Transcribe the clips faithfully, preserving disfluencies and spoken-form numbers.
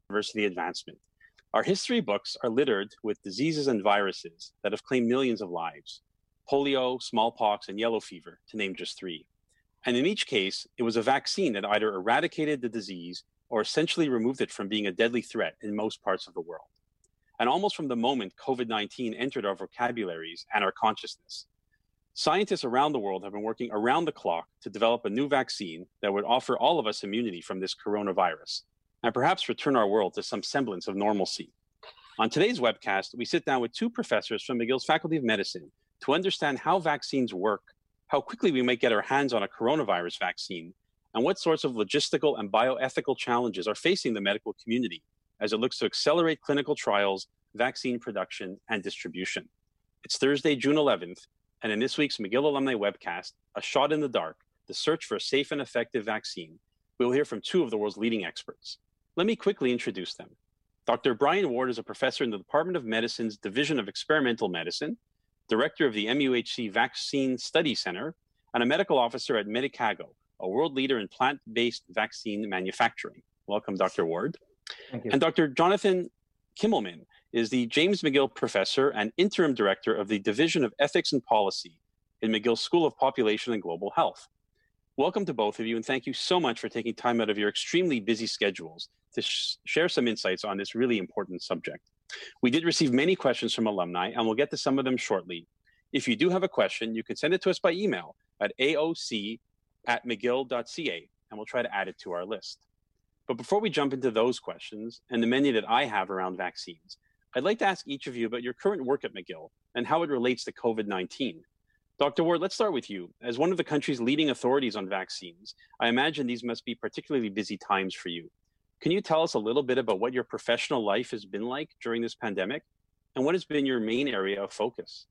University advancement. Our history books are littered with diseases and viruses that have claimed millions of lives: polio, smallpox, and yellow fever, to name just three. And in each case, it was a vaccine that either eradicated the disease or essentially removed it from being a deadly threat in most parts of the world. And almost from the moment COVID nineteen entered our vocabularies and our consciousness, scientists around the world have been working around the clock to develop a new vaccine that would offer all of us immunity from this coronavirus, and perhaps return our world to some semblance of normalcy. On today's webcast, we sit down with two professors from McGill's Faculty of Medicine to understand how vaccines work, how quickly we might get our hands on a coronavirus vaccine, and what sorts of logistical and bioethical challenges are facing the medical community as it looks to accelerate clinical trials, vaccine production, and distribution. It's Thursday, June eleventh, and in this week's McGill Alumni Webcast, A Shot in the Dark, the search for a safe and effective vaccine, we'll hear from two of the world's leading experts. Let me quickly introduce them. Doctor Brian Ward is a professor in the Department of Medicine's Division of Experimental Medicine, director of the M U H C Vaccine Study Center, and a medical officer at Medicago, a world leader in plant-based vaccine manufacturing. Welcome, Doctor Ward. Thank you. And Doctor Jonathan Kimmelman is the James McGill Professor and Interim Director of the Division of Ethics and Policy in McGill School of Population and Global Health. Welcome to both of you, and thank you so much for taking time out of your extremely busy schedules to sh- share some insights on this really important subject. We did receive many questions from alumni, and we'll get to some of them shortly. If you do have a question, you can send it to us by email at a o c at mcgill dot c a, and we'll try to add it to our list. But before we jump into those questions and the many that I have around vaccines, I'd like to ask each of you about your current work at McGill and how it relates to COVID nineteen. Doctor Ward, let's start with you. As one of the country's leading authorities on vaccines, I imagine these must be particularly busy times for you. Can you tell us a little bit about what your professional life has been like during this pandemic, and what has been your main area of focus?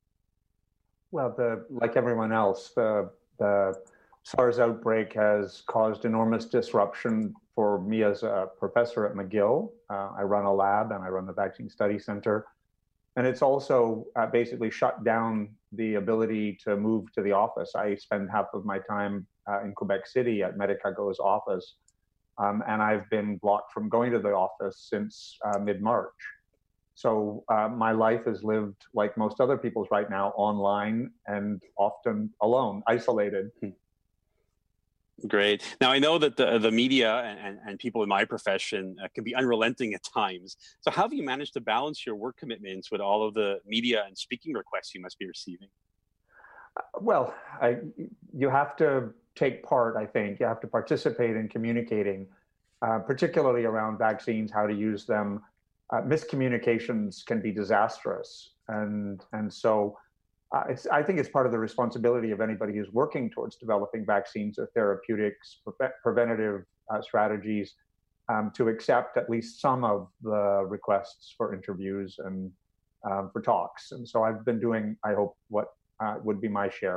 Well, the, like everyone else, the, the SARS outbreak has caused enormous disruption for me as a professor at McGill. Uh, I run a lab and I run the Vaccine Study Center. And it's also uh, basically shut down the ability to move to the office. I spend half of my time uh, in Quebec City at Medicago's office, um, and I've been blocked from going to the office since uh, mid-March. So uh, my life is lived like most other people's right now, online and often alone, isolated. Great. Now, I know that the, the media and, and people in my profession uh, can be unrelenting at times. So how have you managed to balance your work commitments with all of the media and speaking requests you must be receiving? Well, I, you have to take part, I think. You have to participate in communicating, uh, particularly around vaccines, how to use them. Uh, miscommunications can be disastrous. And, and so Uh, it's, I think it's part of the responsibility of anybody who's working towards developing vaccines or therapeutics, pre- preventative uh, strategies, um, to accept at least some of the requests for interviews and um, for talks. And so I've been doing, I hope, what uh, would be my share.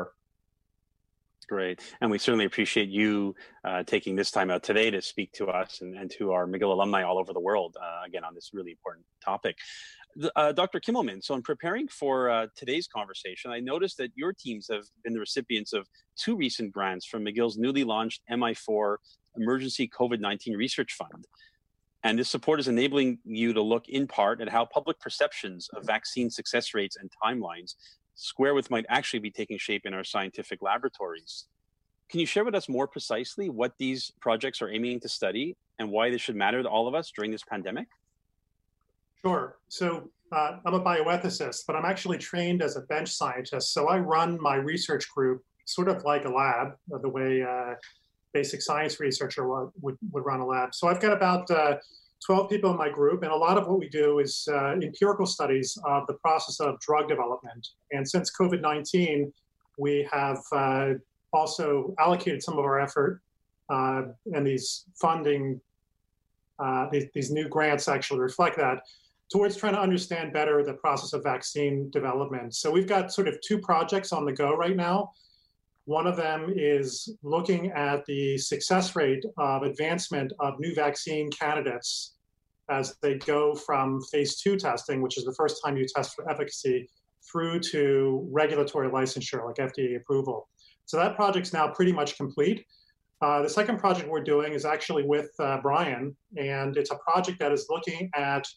Great. And we certainly appreciate you uh, taking this time out today to speak to us and, and to our McGill alumni all over the world, uh, again, on this really important topic. Uh, Doctor Kimmelman, so in preparing for uh, today's conversation, I noticed that your teams have been the recipients of two recent grants from McGill's newly launched M I four Emergency COVID nineteen Research Fund. And this support is enabling you to look in part at how public perceptions of vaccine success rates and timelines square with might actually be taking shape in our scientific laboratories. Can you share with us more precisely what these projects are aiming to study and why this should matter to all of us during this pandemic? Sure. So uh, I'm a bioethicist, but I'm actually trained as a bench scientist. So I run my research group sort of like a lab, the way uh, basic science researcher would, would, would run a lab. So I've got about uh, twelve people in my group, and a lot of what we do is uh, empirical studies of the process of drug development. And since COVID nineteen, we have uh, also allocated some of our effort uh, and these funding, uh, these, these new grants actually reflect that, towards trying to understand better the process of vaccine development. So we've got sort of two projects on the go right now. One of them is looking at the success rate of advancement of new vaccine candidates as they go from phase two testing, which is the first time you test for efficacy, through to regulatory licensure, like F D A approval. So that project's now pretty much complete. Uh, the second project we're doing is actually with uh, Brian, and it's a project that is looking at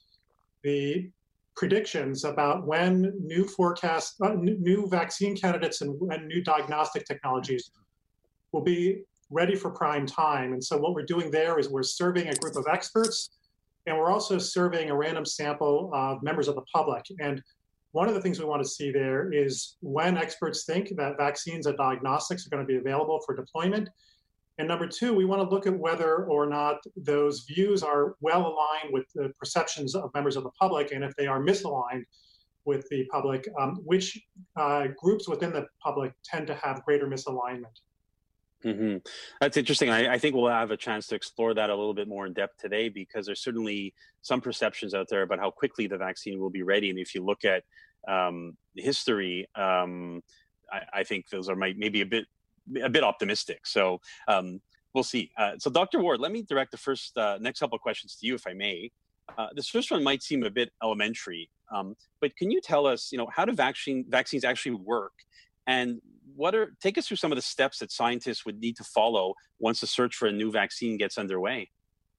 the predictions about when new forecast, uh, new vaccine candidates and, and new diagnostic technologies will be ready for prime time. And so what we're doing there is we're surveying a group of experts, and we're also surveying a random sample of members of the public. And one of the things we want to see there is when experts think that vaccines and diagnostics are going to be available for deployment. And number two, we want to look at whether or not those views are well aligned with the perceptions of members of the public, and if they are misaligned with the public, um, which uh, groups within the public tend to have greater misalignment. Mm-hmm. That's interesting. I, I think we'll have a chance to explore that a little bit more in depth today, because there's certainly some perceptions out there about how quickly the vaccine will be ready. And if you look at um, history, um, I, I think those are might, maybe a bit a bit optimistic. So um, we'll see. Uh, so Doctor Ward, let me direct the first uh, next couple of questions to you, if I may. Uh, this first one might seem a bit elementary, um, but can you tell us, you know, how do vaccine vaccines actually work? And what are, take us through some of the steps that scientists would need to follow once the search for a new vaccine gets underway.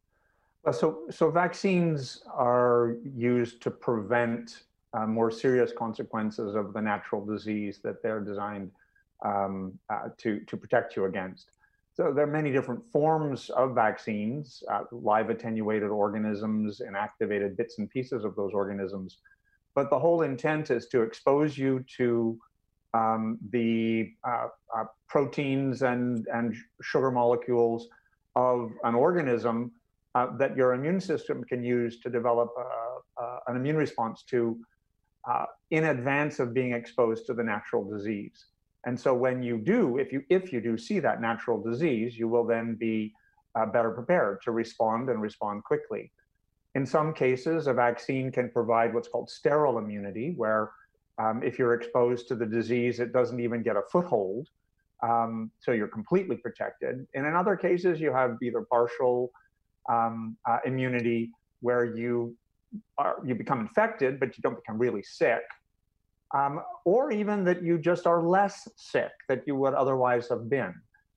Well, so, so vaccines are used to prevent uh, more serious consequences of the natural disease that they're designed um, uh, to, to protect you against. So there are many different forms of vaccines, uh, live attenuated organisms, inactivated bits and pieces of those organisms. But the whole intent is to expose you to um, the uh, uh, proteins and, and sugar molecules of an organism uh, that your immune system can use to develop uh, uh, an immune response to uh, in advance of being exposed to the natural disease. And so when you do, if you if you do see that natural disease, you will then be uh, better prepared to respond and respond quickly. In some cases, a vaccine can provide what's called sterile immunity, where um, if you're exposed to the disease, it doesn't even get a foothold. Um, so you're completely protected. And in other cases, you have either partial um, uh, immunity, where you are, you become infected, but you don't become really sick. Um, or even that you just are less sick than you would otherwise have been.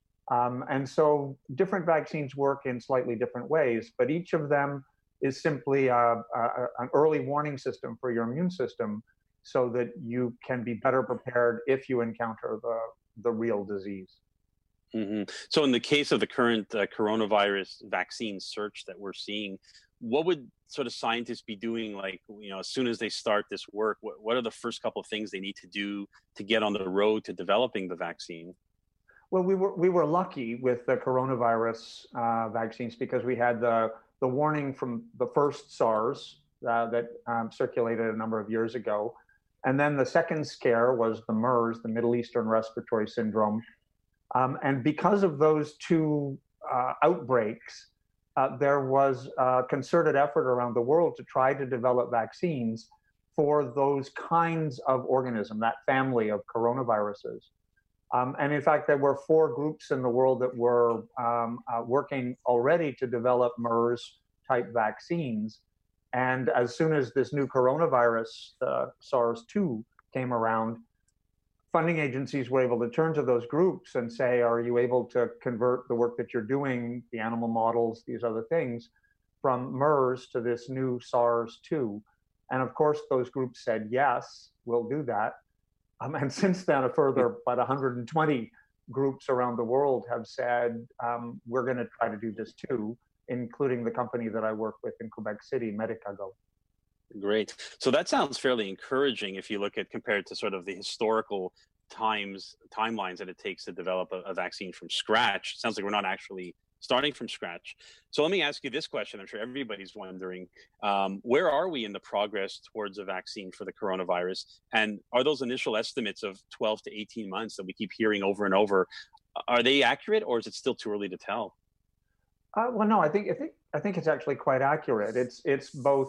Um, and so different vaccines work in slightly different ways, but each of them is simply a, a, an early warning system for your immune system so that you can be better prepared if you encounter the, the real disease. Mm-hmm. So in the case of the current uh, coronavirus vaccine search that we're seeing, what would sort of scientists be doing, like, you know, as soon as they start this work? What, what are the first couple of things they need to do to get on the road to developing the vaccine? Well, we were we were lucky with the coronavirus uh, vaccines because we had the the warning from the first SARS uh, that um, circulated a number of years ago, and then the second scare was the MERS, the Middle Eastern Respiratory Syndrome, um, and because of those two uh, outbreaks, Uh, there was a concerted effort around the world to try to develop vaccines for those kinds of organism, that family of coronaviruses. Um, and in fact, there were four groups in the world that were um, uh, working already to develop MERS-type vaccines. And as soon as this new coronavirus, uh, SARS two, came around, funding agencies were able to turn to those groups and say, are you able to convert the work that you're doing, the animal models, these other things, from MERS to this new SARS two? And of course, those groups said, yes, we'll do that. Um, and since then, a further about one hundred twenty groups around the world have said, um, we're going to try to do this too, including the company that I work with in Quebec City, Medicago. Great. So that sounds fairly encouraging if you look at compared to sort of the historical times, timelines that it takes to develop a, a vaccine from scratch. It sounds like we're not actually starting from scratch. So let me ask you this question. I'm sure everybody's wondering, um, where are we in the progress towards a vaccine for the coronavirus? And are those initial estimates of twelve to eighteen months that we keep hearing over and over, are they accurate, or is it still too early to tell? Uh, well, no, I think, I think, I think it's actually quite accurate. It's, it's both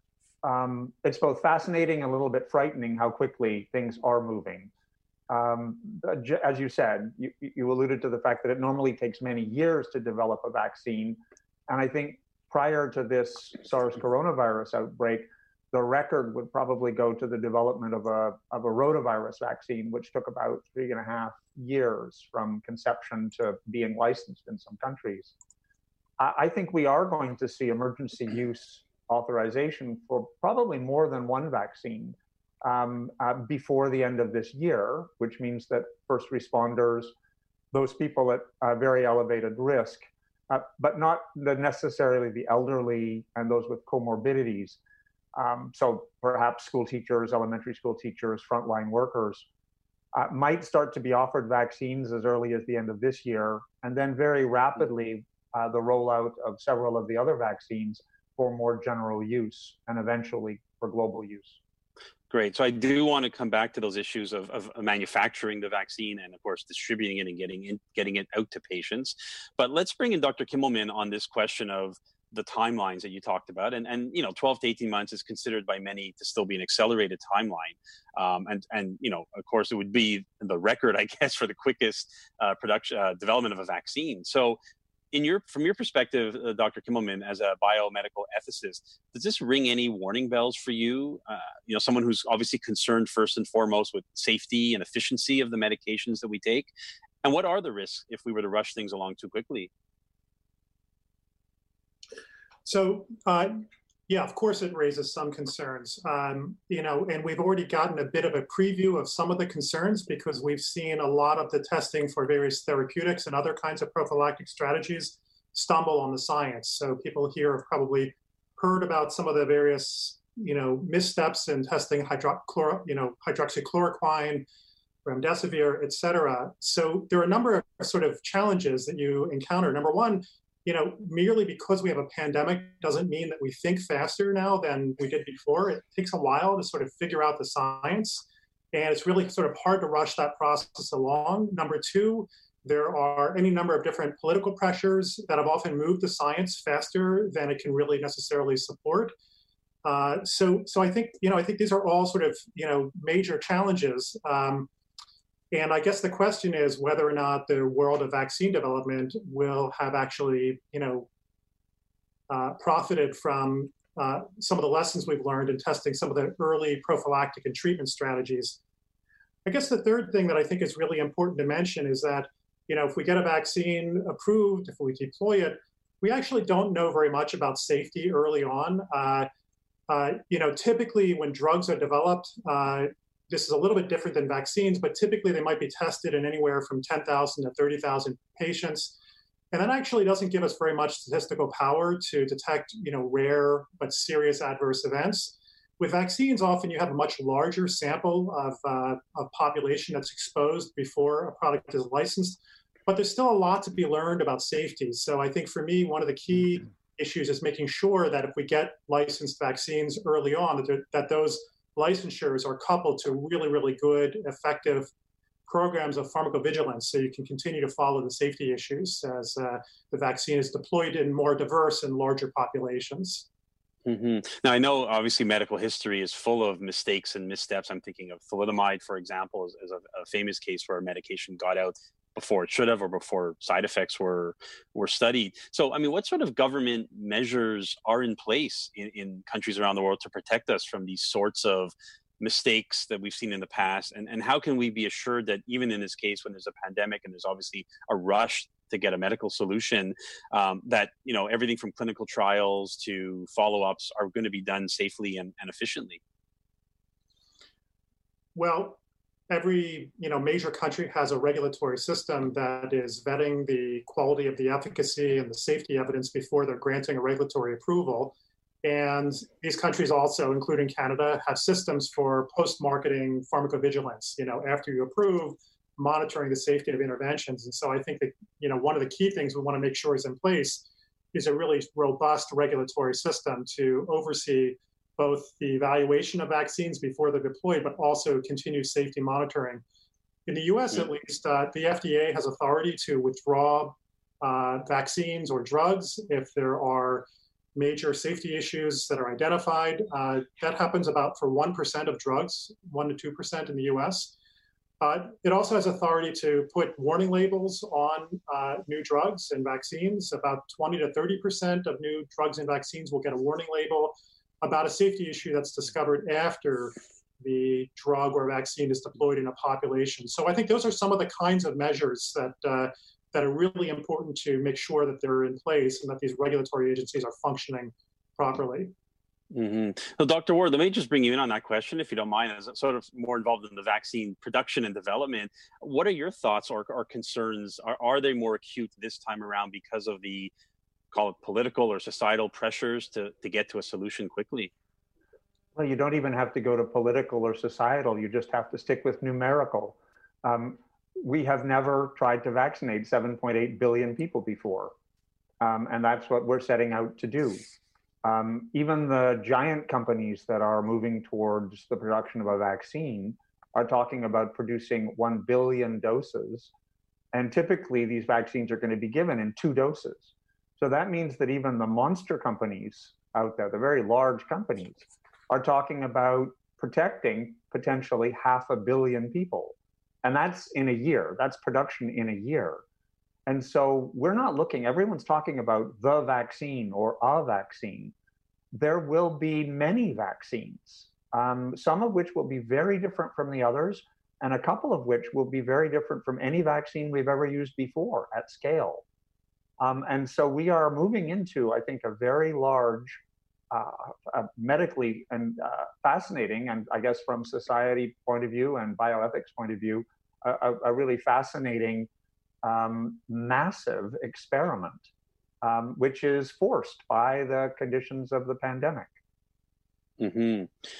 Um, it's both fascinating and a little bit frightening how quickly things are moving. Um, as you said, you, you alluded to the fact that it normally takes many years to develop a vaccine. And I think prior to this SARS coronavirus outbreak, the record would probably go to the development of a, of a rotavirus vaccine, which took about three and a half years from conception to being licensed in some countries. I, I think we are going to see emergency use authorization for probably more than one vaccine um, uh, before the end of this year, which means that first responders, those people at uh, very elevated risk, uh, but not the necessarily the elderly and those with comorbidities. Um, so perhaps school teachers, elementary school teachers, frontline workers uh, might start to be offered vaccines as early as the end of this year, and then very rapidly uh, the rollout of several of the other vaccines for more general use and eventually for global use. Great. So I do want to come back to those issues of, of manufacturing the vaccine and, of course, distributing it and getting in, getting it out to patients. But let's bring in Doctor Kimmelman on this question of the timelines that you talked about. And, and you know, twelve to eighteen months is considered by many to still be an accelerated timeline. Um, and, and, you know, of course, it would be the record, I guess, for the quickest uh, production uh, development of a vaccine. So in your, from your perspective, uh, Doctor Kimmelman, as a biomedical ethicist, does this ring any warning bells for you? Uh, you know, someone who's obviously concerned first and foremost with safety and efficiency of the medications that we take. And what are the risks if we were to rush things along too quickly? So, uh, yeah, of course it raises some concerns, um, you know, and we've already gotten a bit of a preview of some of the concerns because we've seen a lot of the testing for various therapeutics and other kinds of prophylactic strategies stumble on the science. So people here have probably heard about some of the various, you know, missteps in testing hydrochloro, you know, hydroxychloroquine, remdesivir, et cetera. So there are a number of sort of challenges that you encounter. Number one, you know, merely because we have a pandemic doesn't mean that we think faster now than we did before. It takes a while to sort of figure out the science, and it's really sort of hard to rush that process along. Number two, there are any number of different political pressures that have often moved the science faster than it can really necessarily support. Uh, so, so I think, you know, I think these are all sort of, you know, major challenges. Um, And I guess the question is whether or not the world of vaccine development will have actually, you know, uh, profited from uh, some of the lessons we've learned in testing some of the early prophylactic and treatment strategies. I guess the third thing that I think is really important to mention is that, you know, if we get a vaccine approved, if we deploy it, we actually don't know very much about safety early on. Uh, uh, you know, typically when drugs are developed, uh, this is a little bit different than vaccines, but typically they might be tested in anywhere from ten thousand to thirty thousand patients. And that actually doesn't give us very much statistical power to detect, you know, rare but serious adverse events. With vaccines, often you have a much larger sample of uh, a population that's exposed before a product is licensed, but there's still a lot to be learned about safety. So I think for me, one of the key issues is making sure that if we get licensed vaccines early on, that, that those licensures are coupled to really, really good, effective programs of pharmacovigilance so you can continue to follow the safety issues as uh, the vaccine is deployed in more diverse and larger populations. Mm-hmm. Now, I know obviously medical history is full of mistakes and missteps. I'm thinking of thalidomide, for example, as, as a, a famous case where a medication got out before it should have or before side effects were were studied. So, I mean, what sort of government measures are in place in, in countries around the world to protect us from these sorts of mistakes that we've seen in the past? And, and how can we be assured that even in this case, when there's a pandemic and there's obviously a rush to get a medical solution, um, that, you know, everything from clinical trials to follow-ups are going to be done safely and, and efficiently? Well, every, you know, major country has a regulatory system that is vetting the quality of the efficacy and the safety evidence before they're granting a regulatory approval. And these countries also, including Canada, have systems for post-marketing pharmacovigilance, you know, after you approve, monitoring the safety of interventions. And so I think that, you know, one of the key things we want to make sure is in place is a really robust regulatory system to oversee both the evaluation of vaccines before they're deployed, but also continued safety monitoring. In the U S, at least, uh, the F D A has authority to withdraw uh, vaccines or drugs if there are major safety issues that are identified. Uh, that happens about for one percent of drugs, one to two percent in the U S. Uh, it also has authority to put warning labels on uh, new drugs and vaccines. About twenty to thirty percent of new drugs and vaccines will get a warning label. about a safety issue that's discovered after the drug or vaccine is deployed in a population. So I think those are some of the kinds of measures that uh, that are really important to make sure that they're in place and that these regulatory agencies are functioning properly. Mm-hmm. So, Doctor Ward, let me just bring you in on that question, if you don't mind, as sort of more involved in the vaccine production and development. What are your thoughts or, or concerns? Are, are they more acute this time around because of the, call it political or societal pressures to, to get to a solution quickly? Well, you don't even have to go to political or societal. You just have to stick with numerical. Um, we have never tried to vaccinate seven point eight billion people before. Um, and that's what we're setting out to do. Um, even the giant companies that are moving towards the production of a vaccine are talking about producing one billion doses. And typically these vaccines are going to be given in two doses. So that means that even the monster companies out there, the very large companies, are talking about protecting potentially half a billion people. And that's in a year. That's production in a year. And so we're not looking, everyone's talking about the vaccine or a vaccine. There will be many vaccines, um, some of which will be very different from the others, and a couple of which will be very different from any vaccine we've ever used before at scale. Um, and so we are moving into, I think, a very large, uh, uh, medically and uh, fascinating, and I guess from society point of view and bioethics point of view, a, a really fascinating Um, massive experiment, um, which is forced by the conditions of the pandemic. Mm-hmm.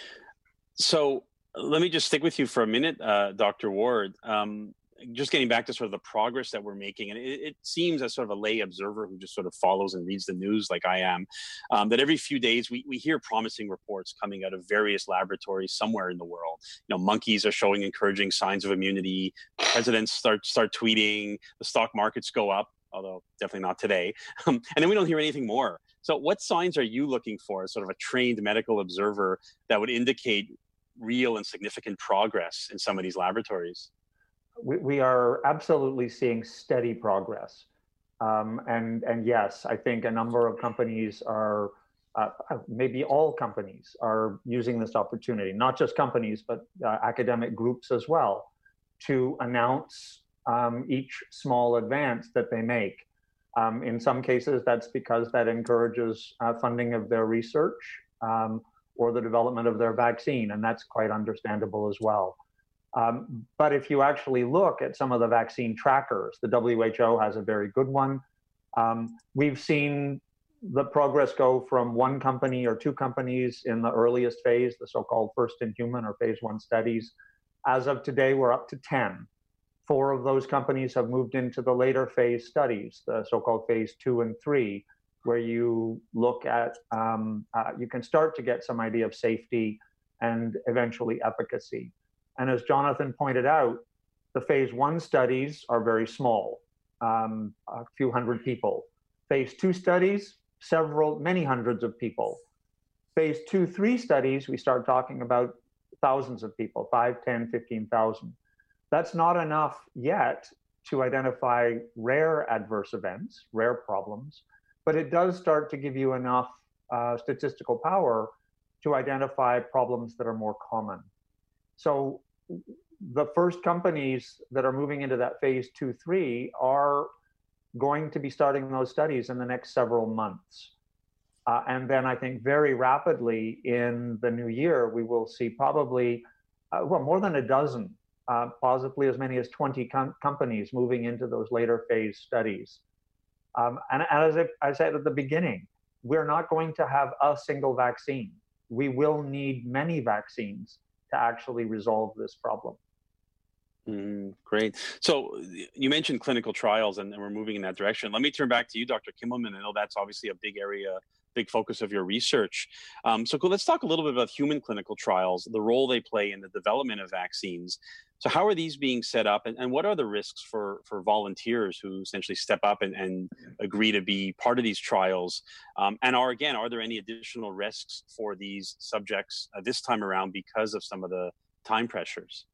So let me just stick with you for a minute, uh, Doctor Ward. Um, just getting back to sort of the progress that we're making, and it, it seems as sort of a lay observer who just sort of follows and reads the news like I am, um, that every few days we, we hear promising reports coming out of various laboratories somewhere in the world. You know, monkeys are showing encouraging signs of immunity. Presidents start start tweeting. The stock markets go up, although definitely not today. Um, and then we don't hear anything more. So what signs are you looking for as sort of a trained medical observer that would indicate real and significant progress in some of these laboratories? We, we are absolutely seeing steady progress. Um, and, and yes, I think a number of companies are, uh, maybe all companies are using this opportunity, not just companies, but uh, academic groups as well, to announce um, each small advance that they make. Um, in some cases, that's because that encourages uh, funding of their research um, or the development of their vaccine, and that's quite understandable as well. Um, but if you actually look at some of the vaccine trackers, the W H O has a very good one. Um, we've seen the progress go from one company or two companies in the earliest phase, the so-called first in human or phase one studies. As of today, we're up to ten. Four of those companies have moved into the later phase studies, the so-called phase two and three, where you look at, um, uh, you can start to get some idea of safety and eventually efficacy. And as Jonathan pointed out, the phase one studies are very small, um, a few hundred people. Phase two studies, several, many hundreds of people. Phase two, three studies, we start talking about thousands of people, five, ten, fifteen thousand. That's not enough yet to identify rare adverse events, rare problems, but it does start to give you enough uh, statistical power to identify problems that are more common. So the first companies that are moving into that phase two, three are going to be starting those studies in the next several months. Uh, and then I think very rapidly in the new year, we will see probably, uh, well, more than a dozen, uh, possibly as many as twenty com companies moving into those later phase studies. Um, and as I said at the beginning, we're not going to have a single vaccine. We will need many vaccines to actually resolve this problem. Mm, great. So you mentioned clinical trials, and, and we're moving in that direction. Let me turn back to you, Doctor Kimmelman. I know that's obviously a big area, big focus of your research. Um, so let's talk a little bit about human clinical trials, the role they play in the development of vaccines. So how are these being set up, and, and what are the risks for, for volunteers who essentially step up and, and agree to be part of these trials? Um, and are, again, are there any additional risks for these subjects uh, this time around because of some of the time pressures?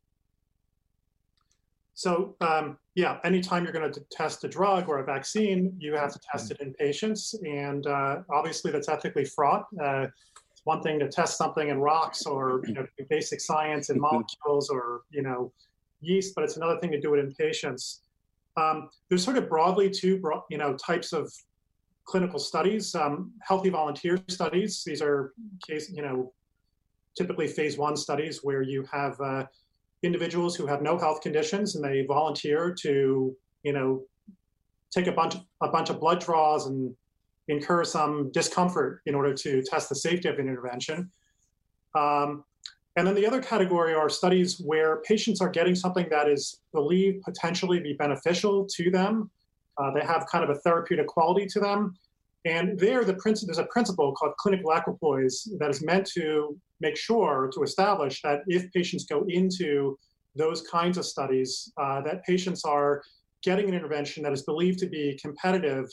So um, yeah, anytime you're going to test a drug or a vaccine, you have to test it in patients. And uh, obviously that's ethically fraught. Uh, It's one thing to test something in rocks or you know, do basic science in molecules or you know yeast, but it's another thing to do it in patients. Um, there's sort of broadly two broad, you know types of clinical studies. Um, healthy volunteer studies. These are case you know typically phase one studies where you have uh, individuals who have no health conditions and they volunteer to you know take a bunch a bunch of blood draws and incur some discomfort in order to test the safety of an intervention. Um, and then the other category are studies where patients are getting something that is believed potentially be beneficial to them. Uh, they have kind of a therapeutic quality to them. And there, the princi- there's a principle called clinical equipoise that is meant to make sure, to establish that if patients go into those kinds of studies, uh, that patients are getting an intervention that is believed to be competitive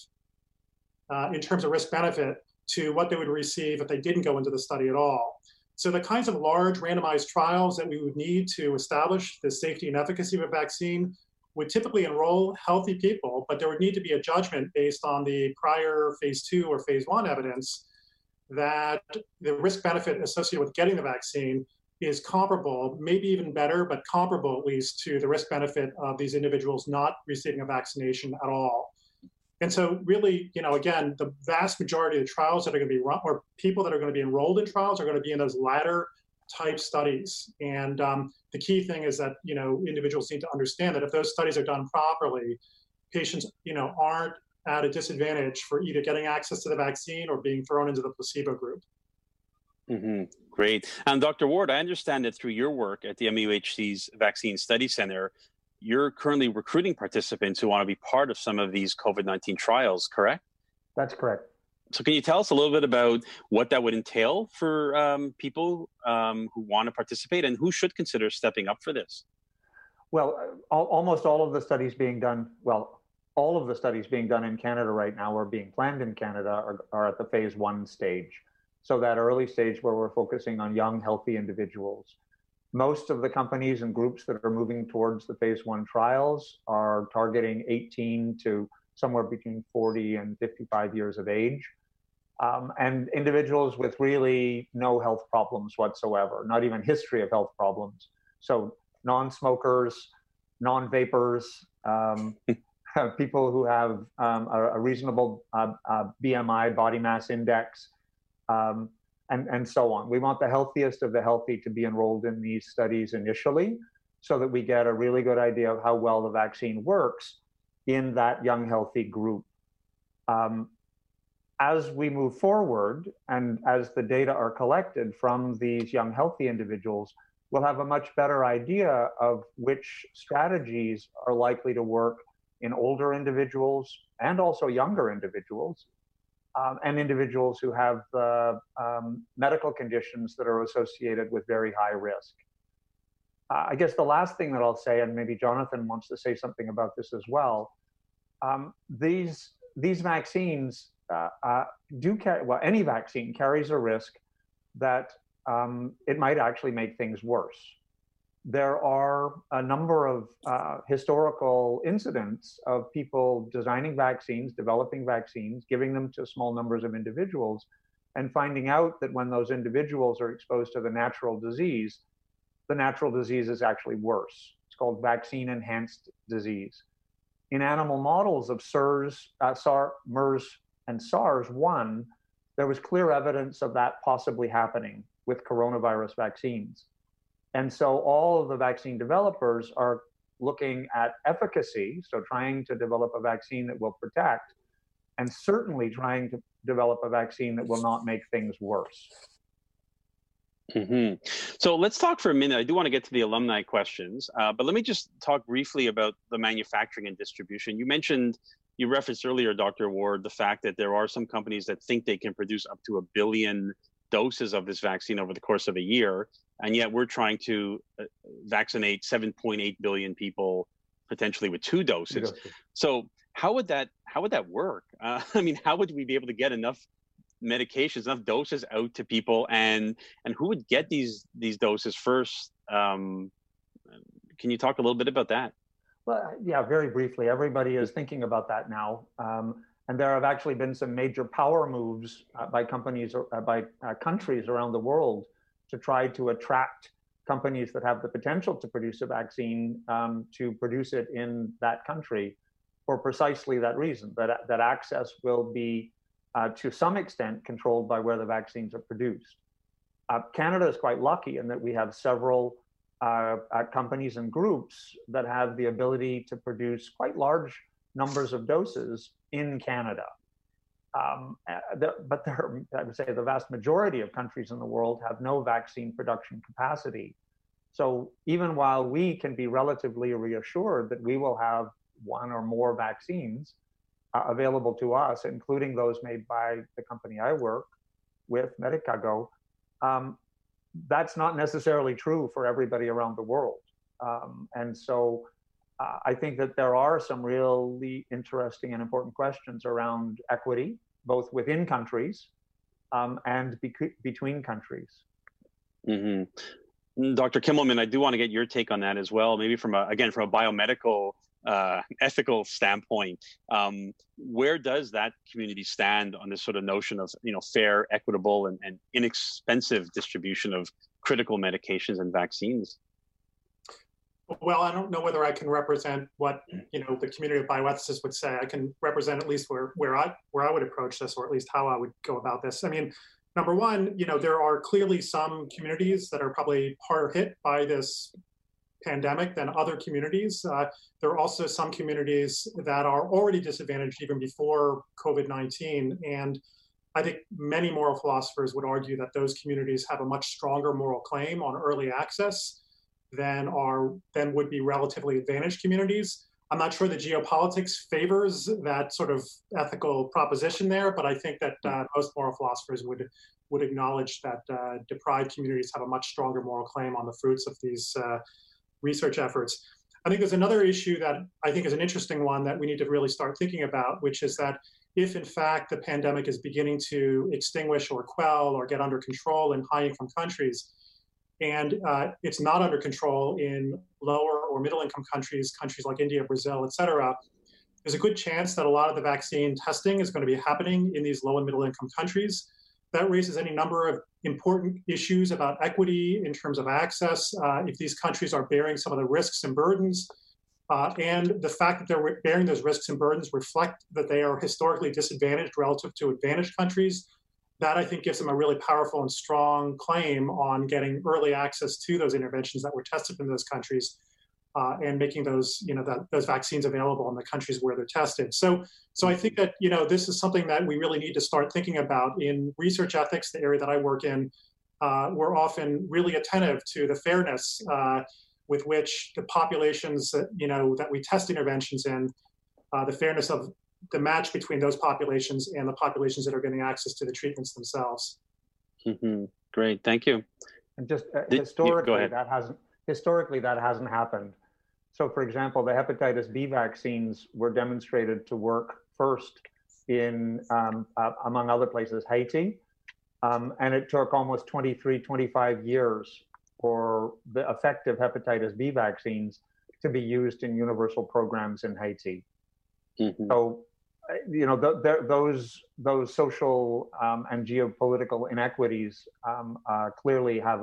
uh, in terms of risk-benefit to what they would receive if they didn't go into the study at all. So the kinds of large randomized trials that we would need to establish the safety and efficacy of a vaccine would typically enroll healthy people, but there would need to be a judgment based on the prior phase two or phase one evidence that the risk-benefit associated with getting the vaccine is comparable, maybe even better, but comparable at least to the risk-benefit of these individuals not receiving a vaccination at all. And so really, you know, again, the vast majority of the trials that are going to be run, or people that are going to be enrolled in trials are going to be in those latter type studies. And um, the key thing is that, you know, individuals need to understand that if those studies are done properly, patients, you know, aren't at a disadvantage for either getting access to the vaccine or being thrown into the placebo group. Mm-hmm. Great. And Doctor Ward, I understand that through your work at the M U H C's Vaccine Study Center, you're currently recruiting participants who want to be part of some of these COVID nineteen trials, correct? That's correct. So can you tell us a little bit about what that would entail for um, people um, who want to participate and who should consider stepping up for this? Well, all, almost all of the studies being done, well, all of the studies being done in Canada right now or being planned in Canada are, are at the phase one stage. So that early stage where we're focusing on young, healthy individuals. Most of the companies and groups that are moving towards the phase one trials are targeting eighteen to somewhere between forty and fifty-five years of age. Um, and individuals with really no health problems whatsoever, not even history of health problems. So non-smokers, non-vapors, um, people who have um, a, a reasonable uh, uh, B M I, body mass index, um, and, and so on. We want the healthiest of the healthy to be enrolled in these studies initially so that we get a really good idea of how well the vaccine works in that young, healthy group. Um, as we move forward and as the data are collected from these young, healthy individuals, we'll have a much better idea of which strategies are likely to work in older individuals and also younger individuals. Um, and individuals who have uh, um, medical conditions that are associated with very high risk. Uh, I guess the last thing that I'll say, and maybe Jonathan wants to say something about this as well, um, these, these vaccines uh, uh, do carry, well, any vaccine carries a risk that um, it might actually make things worse. There are a number of uh, historical incidents of people designing vaccines, developing vaccines, giving them to small numbers of individuals, and finding out that when those individuals are exposed to the natural disease, the natural disease is actually worse. It's called vaccine-enhanced disease. In animal models of SARS, uh, SARS, MERS, and SARS one, there was clear evidence of that possibly happening with coronavirus vaccines. And so all of the vaccine developers are looking at efficacy, so trying to develop a vaccine that will protect, and certainly trying to develop a vaccine that will not make things worse. Mm-hmm. So let's talk for a minute. I do want to get to the alumni questions, uh, but let me just talk briefly about the manufacturing and distribution. You mentioned, you referenced earlier, Doctor Ward, the fact that there are some companies that think they can produce up to a billion doses of this vaccine over the course of a year. And yet we're trying to uh, vaccinate seven point eight billion people potentially with two doses. Two doses. So how would that how would that work? Uh, I mean, how would we be able to get enough medications, enough doses out to people, and and who would get these these doses first? Um, can you talk a little bit about that? Well, yeah, very briefly. Everybody is thinking about that now. Um, And there have actually been some major power moves uh, by companies, or uh, by uh, countries around the world to try to attract companies that have the potential to produce a vaccine um, to produce it in that country for precisely that reason, that, that access will be uh, to some extent controlled by where the vaccines are produced. Uh, Canada is quite lucky in that we have several uh, uh, companies and groups that have the ability to produce quite large numbers of doses in Canada. Um, the, but there, I would say the vast majority of countries in the world have no vaccine production capacity. So even while we can be relatively reassured that we will have one or more vaccines uh, available to us, including those made by the company I work with, Medicago, um, that's not necessarily true for everybody around the world. Um, and so uh, I think that there are some really interesting and important questions around equity, both within countries um, and be between countries. Mm-hmm. Doctor Kimmelman, I do want to get your take on that as well, maybe from a, again, from a biomedical uh, ethical standpoint. Um, where does that community stand on this sort of notion of, you know, fair, equitable, and, and inexpensive distribution of critical medications and vaccines? Well, I don't know whether I can represent what, you know, the community of bioethicists would say. I can represent at least where, where I where I would approach this, or at least how I would go about this. I mean, number one, you know, there are clearly some communities that are probably harder hit by this pandemic than other communities. Uh, there are also some communities that are already disadvantaged even before COVID nineteen. And I think many moral philosophers would argue that those communities have a much stronger moral claim on early access than are than would be relatively advantaged communities. I'm not sure the geopolitics favors that sort of ethical proposition there, but I think that uh, most moral philosophers would would acknowledge that uh, deprived communities have a much stronger moral claim on the fruits of these uh, research efforts. I think there's another issue that I think is an interesting one that we need to really start thinking about, which is that if in fact the pandemic is beginning to extinguish or quell or get under control in high-income countries, and uh, it's not under control in lower or middle-income countries, countries like India, Brazil, et cetera, there's a good chance that a lot of the vaccine testing is going to be happening in these low and middle-income countries. That raises any number of important issues about equity in terms of access, uh, if these countries are bearing some of the risks and burdens. Uh, and the fact that they're bearing those risks and burdens reflect that they are historically disadvantaged relative to advantaged countries. That, I think, gives them a really powerful and strong claim on getting early access to those interventions that were tested in those countries uh, and making those, you know, that, those vaccines available in the countries where they're tested. So, so I think that, you know, this is something that we really need to start thinking about in research ethics, the area that I work in. Uh, we're often really attentive to the fairness uh, with which the populations that, you know, that we test interventions in, uh, the fairness of the match between those populations and the populations that are getting access to the treatments themselves. Mm-hmm. Great, thank you. And just uh, Did, historically, that hasn't historically that hasn't happened. So, for example, the hepatitis B vaccines were demonstrated to work first in, um, uh, among other places, Haiti, um, and it took almost twenty-three, twenty-five years for the effective hepatitis B vaccines to be used in universal programs in Haiti. Mm-hmm. So, you know, th th those those social um, and geopolitical inequities um, uh, clearly have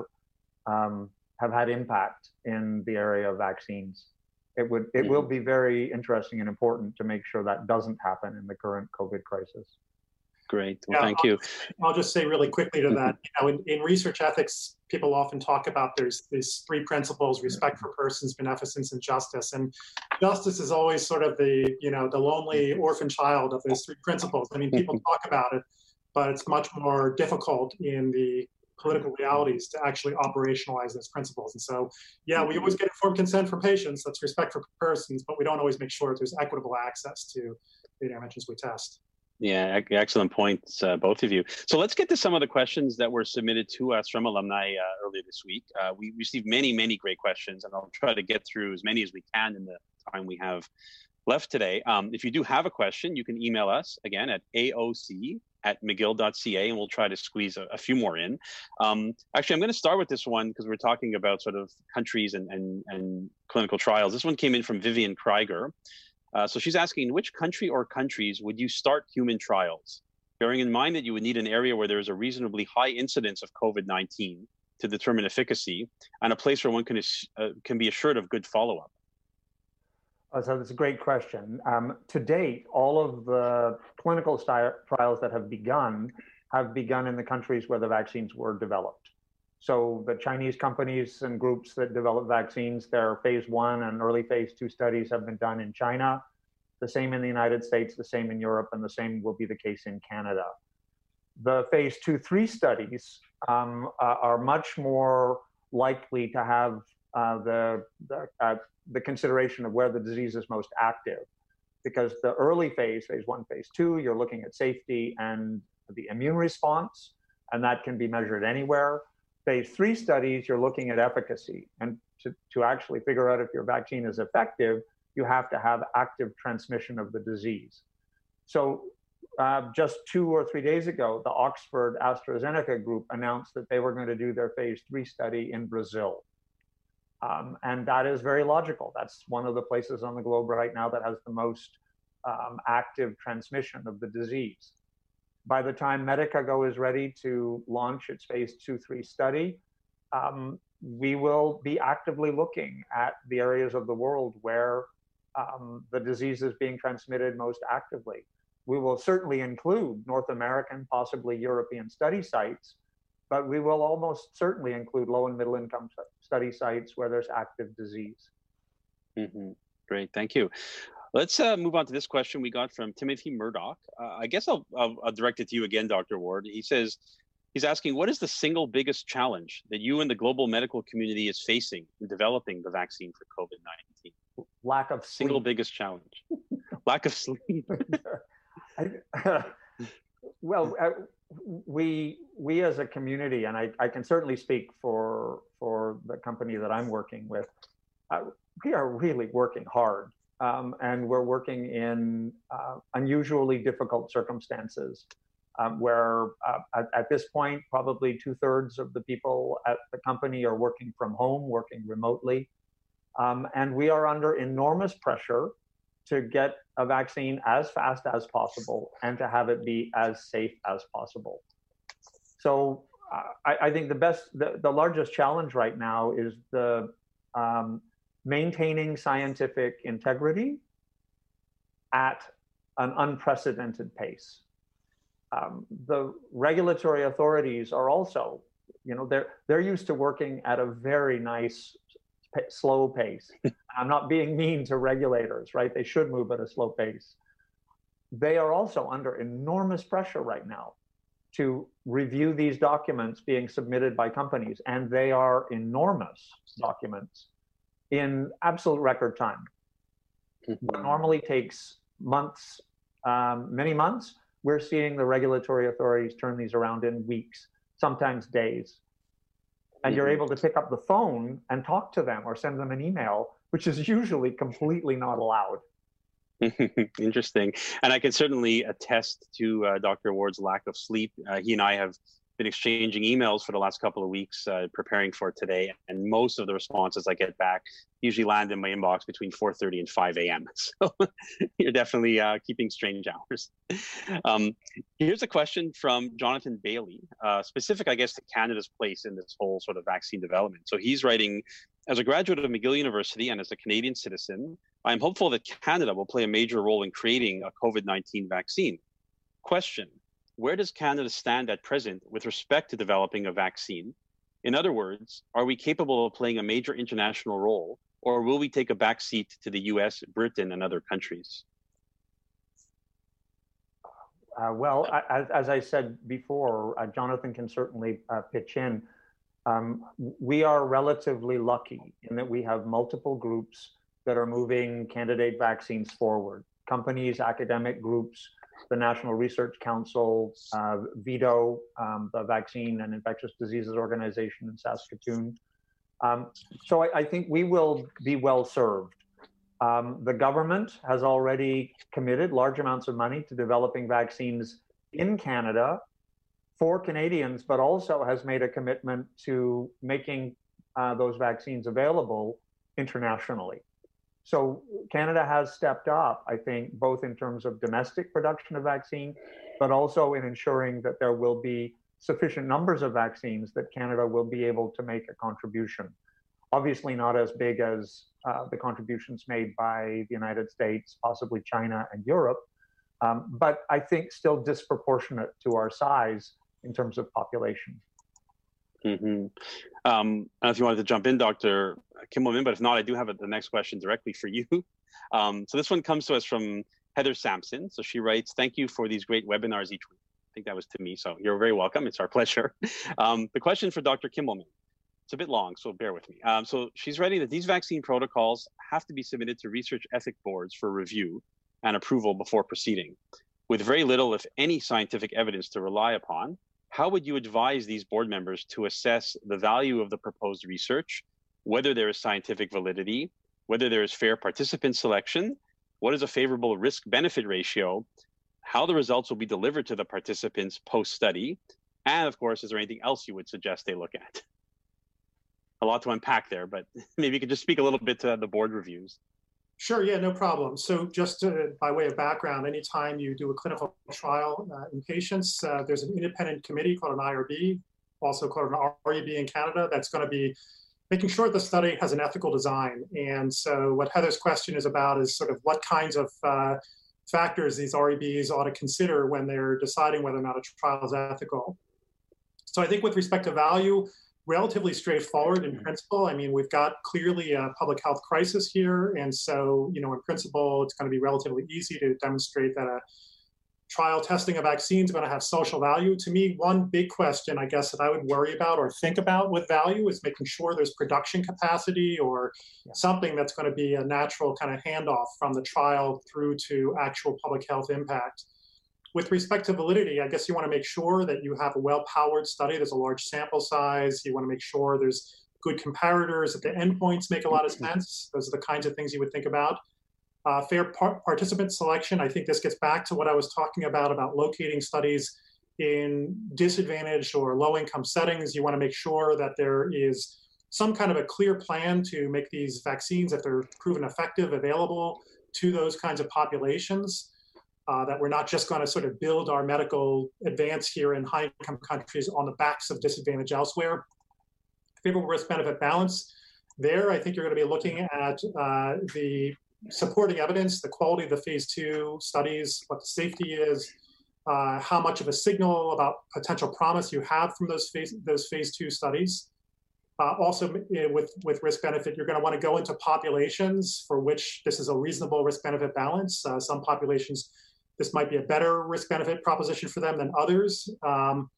um, have had impact in the area of vaccines. It would it mm-hmm. will be very interesting and important to make sure that doesn't happen in the current COVID crisis. Great. Well, yeah, thank I'll, you. I'll just say really quickly to that, you know, in, in research ethics, people often talk about there's these three principles: respect for persons, beneficence, and justice. And justice is always sort of the, you know, the lonely orphan child of those three principles. I mean, people talk about it, but it's much more difficult in the political realities to actually operationalize those principles. And so, yeah, we always get informed consent for patients, that's respect for persons, but we don't always make sure that there's equitable access to the interventions we test. Yeah, excellent points, uh, both of you. So let's get to some of the questions that were submitted to us from alumni uh, earlier this week. Uh, we received many, many great questions, and I'll try to get through as many as we can in the time we have left today. Um, if you do have a question, you can email us again at A O C at McGill dot C A, and we'll try to squeeze a, a few more in. Um, actually, I'm going to start with this one because we're talking about sort of countries and, and, and clinical trials. This one came in from Vivian Krieger. Uh, so she's asking, which country or countries would you start human trials, bearing in mind that you would need an area where there is a reasonably high incidence of COVID nineteen to determine efficacy, and a place where one can, uh, can be assured of good follow-up? Oh, so that's a great question. Um, to date, all of the clinical trials that have begun have begun in the countries where the vaccines were developed. So the Chinese companies and groups that develop vaccines, their phase one and early phase two studies have been done in China, the same in the United States, the same in Europe, and the same will be the case in Canada. The phase two, three studies um, are much more likely to have uh, the, the, uh, the consideration of where the disease is most active. Because the early phase, phase one, phase two, you're looking at safety and the immune response, and that can be measured anywhere. Phase three studies, you're looking at efficacy. And to, to actually figure out if your vaccine is effective, you have to have active transmission of the disease. So uh, just two or three days ago, the Oxford AstraZeneca group announced that they were going to do their phase three study in Brazil. Um, and that is very logical. That's one of the places on the globe right now that has the most um, active transmission of the disease. By the time Medicago is ready to launch its phase two, three study, um, we will be actively looking at the areas of the world where um, the disease is being transmitted most actively. We will certainly include North American, possibly European study sites, but we will almost certainly include low and middle income study sites where there's active disease. Mm-hmm. Great, thank you. Let's uh, move on to this question we got from Timothy Murdoch. Uh, I guess I'll, I'll, I'll direct it to you again, Doctor Ward. He says, he's asking, what is the single biggest challenge that you and the global medical community is facing in developing the vaccine for COVID nineteen? Lack of sleep. Single biggest challenge. Lack of sleep. I, uh, well, uh, we we as a community, and I, I can certainly speak for for the company that I'm working with, uh, we are really working hard. Um, and we're working in uh, unusually difficult circumstances um, where uh, at, at this point, probably two thirds of the people at the company are working from home, working remotely. Um, and we are under enormous pressure to get a vaccine as fast as possible and to have it be as safe as possible. So uh, I, I think the best, the, the largest challenge right now is the um, maintaining scientific integrity at an unprecedented pace. Um, the regulatory authorities are also, you know, they're they're used to working at a very nice, slow pace. I'm not being mean to regulators, right? They should move at a slow pace. They are also under enormous pressure right now to review these documents being submitted by companies, and they are enormous documents in absolute record time. What normally takes months, um, many months, we're seeing the regulatory authorities turn these around in weeks, sometimes days. And you're able to pick up the phone and talk to them or send them an email, which is usually completely not allowed. Interesting. And I can certainly attest to uh, Doctor Ward's lack of sleep. Uh, he and I have been exchanging emails for the last couple of weeks, uh, preparing for today, and most of the responses I get back usually land in my inbox between four thirty and five a.m. So you're definitely uh, keeping strange hours. Um, here's a question from Jonathan Bailey, uh, specific, I guess, to Canada's place in this whole sort of vaccine development. So he's writing, as a graduate of McGill University and as a Canadian citizen, I'm hopeful that Canada will play a major role in creating a COVID nineteen vaccine. Question: where does Canada stand at present with respect to developing a vaccine? In other words, are we capable of playing a major international role, or will we take a back seat to the U S, Britain, and other countries? Uh, well, as, as I said before, uh, Jonathan can certainly uh, pitch in. Um, we are relatively lucky in that we have multiple groups that are moving candidate vaccines forward. Companies, academic groups, the National Research Council, uh, VIDO, um, the Vaccine and Infectious Diseases Organization in Saskatoon. Um, so I, I think we will be well served. Um, the government has already committed large amounts of money to developing vaccines in Canada for Canadians, but also has made a commitment to making uh, those vaccines available internationally. so Canada has stepped up, I think, both in terms of domestic production of vaccine, but also in ensuring that there will be sufficient numbers of vaccines that Canada will be able to make a contribution. Obviously not as big as uh, the contributions made by the United States, possibly China and Europe, um, but I think still disproportionate to our size in terms of population. Mm-hmm. Um, I don't know if you wanted to jump in, Doctor Kimmelman, but if not, I do have a, the next question directly for you. Um, so this one comes to us from Heather Sampson. So she writes, thank you for these great webinars each week. I think that was to me, so you're very welcome. It's our pleasure. Um, the question for Doctor Kimmelman, it's a bit long, so bear with me. Um, so she's writing that these vaccine protocols have to be submitted to research ethic boards for review and approval before proceeding. With very little, if any, scientific evidence to rely upon, how would you advise these board members to assess the value of the proposed research, whether there is scientific validity, whether there is fair participant selection, what is a favorable risk-benefit ratio, how the results will be delivered to the participants post-study, and of course, is there anything else you would suggest they look at? A lot to unpack there, but maybe you could just speak a little bit to the board reviews. Sure, yeah, no problem. So just to, by way of background, anytime you do a clinical trial uh, in patients, uh, there's an independent committee called an I R B, also called an R E B in Canada, that's going to be making sure the study has an ethical design. And so what Heather's question is about is sort of what kinds of uh, factors these R E Bs ought to consider when they're deciding whether or not a trial is ethical. So I think with respect to value, relatively straightforward in principle. I mean, we've got clearly a public health crisis here. And so, you know, in principle, it's going to be relatively easy to demonstrate that a trial testing a vaccine is going to have social value. To me, one big question, I guess, that I would worry about or think about with value is making sure there's production capacity or yeah. something that's going to be a natural kind of handoff from the trial through to actual public health impact. With respect to validity, I guess you want to make sure that you have a well-powered study. There's a large sample size. You want to make sure there's good comparators, that the endpoints make a lot of sense. Those are the kinds of things you would think about. Uh, fair par participant selection, I think this gets back to what I was talking about, about locating studies in disadvantaged or low-income settings. You want to make sure that there is some kind of a clear plan to make these vaccines, if they're proven effective, available to those kinds of populations. Uh, that we're not just going to sort of build our medical advance here in high-income countries on the backs of disadvantage elsewhere. Favorable risk-benefit balance. There, I think you're going to be looking at uh, the supporting evidence, the quality of the phase two studies, what the safety is, uh, how much of a signal about potential promise you have from those phase, those phase two studies. Uh, also, with, with risk-benefit, you're going to want to go into populations for which this is a reasonable risk-benefit balance. Uh, some populations, this might be a better risk-benefit proposition for them than others. Um,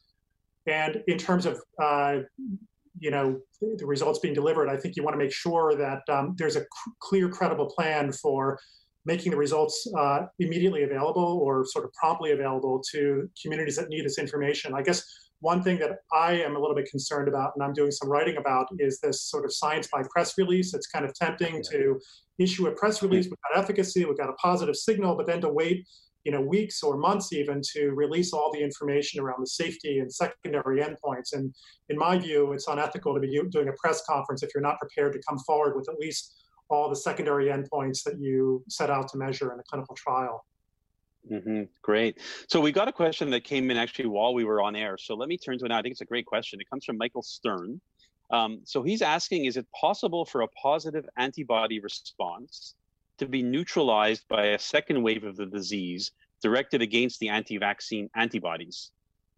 and in terms of, uh, you know, the results being delivered, I think you want to make sure that um, there's a clear, credible plan for making the results uh, immediately available or sort of promptly available to communities that need this information. I guess one thing that I am a little bit concerned about, and I'm doing some writing about, is this sort of science by press release. It's kind of tempting to issue a press release without efficacy, we've got a positive signal, but then to wait, you know, weeks or months even to release all the information around the safety and secondary endpoints. And in my view, it's unethical to be doing a press conference if you're not prepared to come forward with at least all the secondary endpoints that you set out to measure in a clinical trial. Mm-hmm. Great. So we got a question that came in actually while we were on air. So let me turn to it now. I think it's a great question. It comes from Michael Stern. Um, so he's asking, is it possible for a positive antibody response to be neutralized by a second wave of the disease directed against the anti-vaccine antibodies?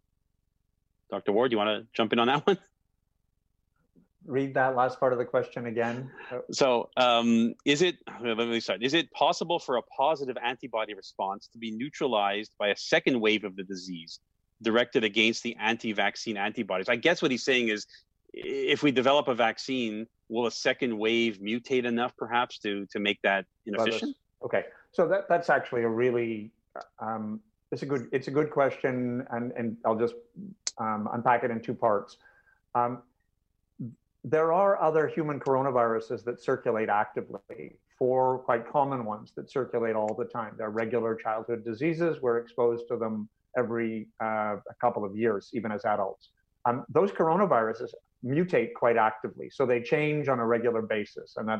Doctor Ward, do you want to jump in on that one? Read that last part of the question again. So um, is it, let me start. Is it possible for a positive antibody response to be neutralized by a second wave of the disease directed against the anti-vaccine antibodies? I guess what he's saying is, if we develop a vaccine, will a second wave mutate enough perhaps to, to make that inefficient? Okay, so that, that's actually a really, um, it's a good, it's a good question, and, and I'll just um, unpack it in two parts. Um, There are other human coronaviruses that circulate actively, four quite common ones that circulate all the time. They're regular childhood diseases. We're exposed to them every uh, a couple of years, even as adults. Um, those coronaviruses mutate quite actively, so they change on a regular basis, and that's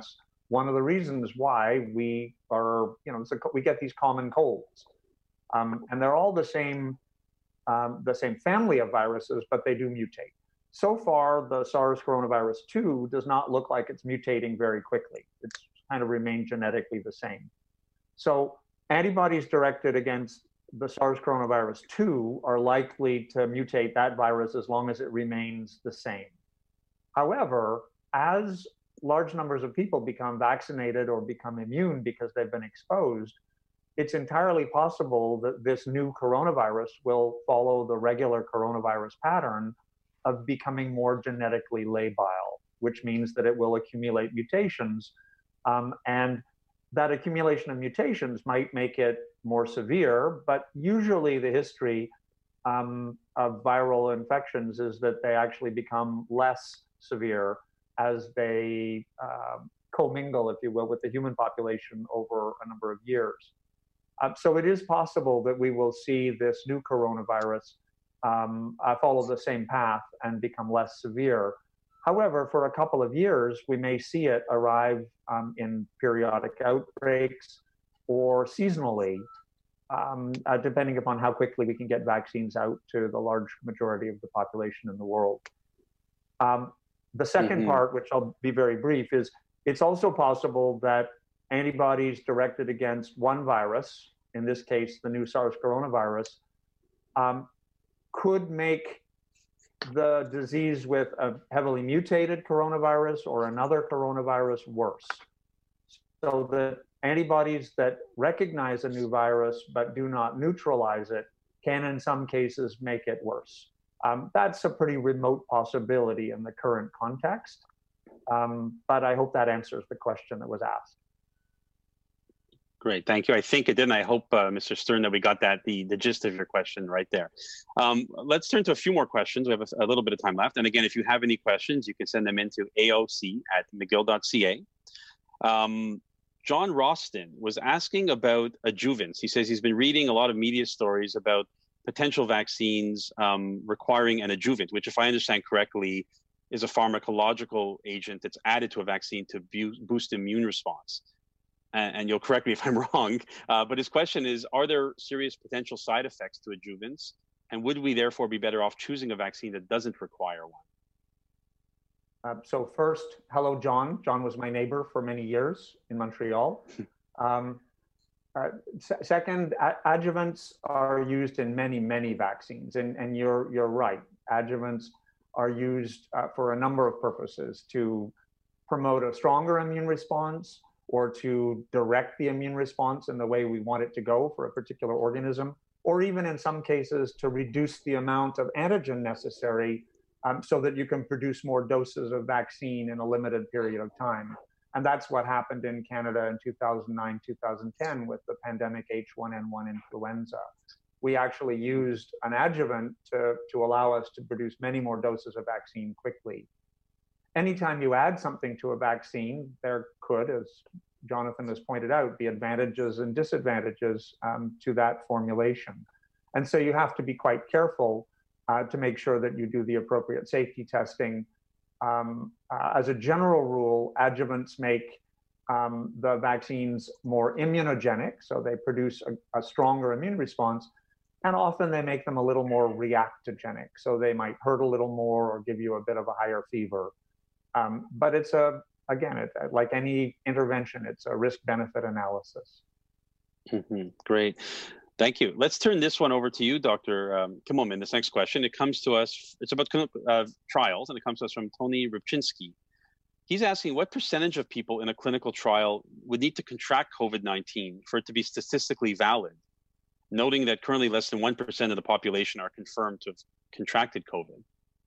one of the reasons why we are, you know, we get these common colds. Um, and they're all the same, um, the same family of viruses, but they do mutate. So far, the SARS coronavirus two does not look like it's mutating very quickly. It's kind of remained genetically the same. So antibodies directed against the SARS coronavirus two are likely to mutate that virus as long as it remains the same. However, as large numbers of people become vaccinated or become immune because they've been exposed, it's entirely possible that this new coronavirus will follow the regular coronavirus pattern of becoming more genetically labile, which means that it will accumulate mutations. Um, and that accumulation of mutations might make it more severe, but usually the history um, of viral infections is that they actually become less severe as they uh, commingle, if you will, with the human population over a number of years. Uh, so it is possible that we will see this new coronavirus um, uh, follow the same path and become less severe. However, for a couple of years, we may see it arrive um, in periodic outbreaks or seasonally, um, uh, depending upon how quickly we can get vaccines out to the large majority of the population in the world. Um, the second mm-hmm. part, which I'll be very brief, is it's also possible that antibodies directed against one virus, in this case, the new SARS coronavirus, um, could make the disease with a heavily mutated coronavirus or another coronavirus worse. So that antibodies that recognize a new virus but do not neutralize it can in some cases make it worse. Um, that's a pretty remote possibility in the current context, um, but I hope that answers the question that was asked. Great, thank you. I think it did, and I hope, uh, Mister Stern, that we got that the, the gist of your question right there. Um, let's turn to a few more questions. We have a, a little bit of time left. And again, if you have any questions, you can send them into A O C at McGill dot C A. Um, John Roston was asking about adjuvants. He says he's been reading a lot of media stories about potential vaccines um, requiring an adjuvant, which, if I understand correctly, is a pharmacological agent that's added to a vaccine to bu- boost immune response. And you'll correct me if I'm wrong, uh, but his question is, are there serious potential side effects to adjuvants? And would we therefore be better off choosing a vaccine that doesn't require one? Uh, so first, hello, John. John was my neighbor for many years in Montreal. um, uh, s- second, a- adjuvants are used in many, many vaccines. And, and you're, you're right. Adjuvants are used uh, for a number of purposes: to promote a stronger immune response, or to direct the immune response in the way we want it to go for a particular organism, or even in some cases to reduce the amount of antigen necessary um, so that you can produce more doses of vaccine in a limited period of time. And that's what happened in Canada in two thousand nine, two thousand ten with the pandemic H one N one influenza. We actually used an adjuvant to, to allow us to produce many more doses of vaccine quickly. Anytime you add something to a vaccine, there could, as Jonathan has pointed out, be advantages and disadvantages um, to that formulation. And so you have to be quite careful uh, to make sure that you do the appropriate safety testing. Um, uh, as a general rule, adjuvants make um, the vaccines more immunogenic, so they produce a, a stronger immune response, and often they make them a little more reactogenic, so they might hurt a little more or give you a bit of a higher fever. Um, but it's a, again, it, like any intervention, it's a risk-benefit analysis. Mm-hmm. Great. Thank you. Let's turn this one over to you, Doctor Um, Kimmelman. This next question, it comes to us, it's about uh, trials, and it comes to us from Tony Rybczynski. He's asking, what percentage of people in a clinical trial would need to contract COVID nineteen for it to be statistically valid, noting that currently less than one percent of the population are confirmed to have contracted COVID?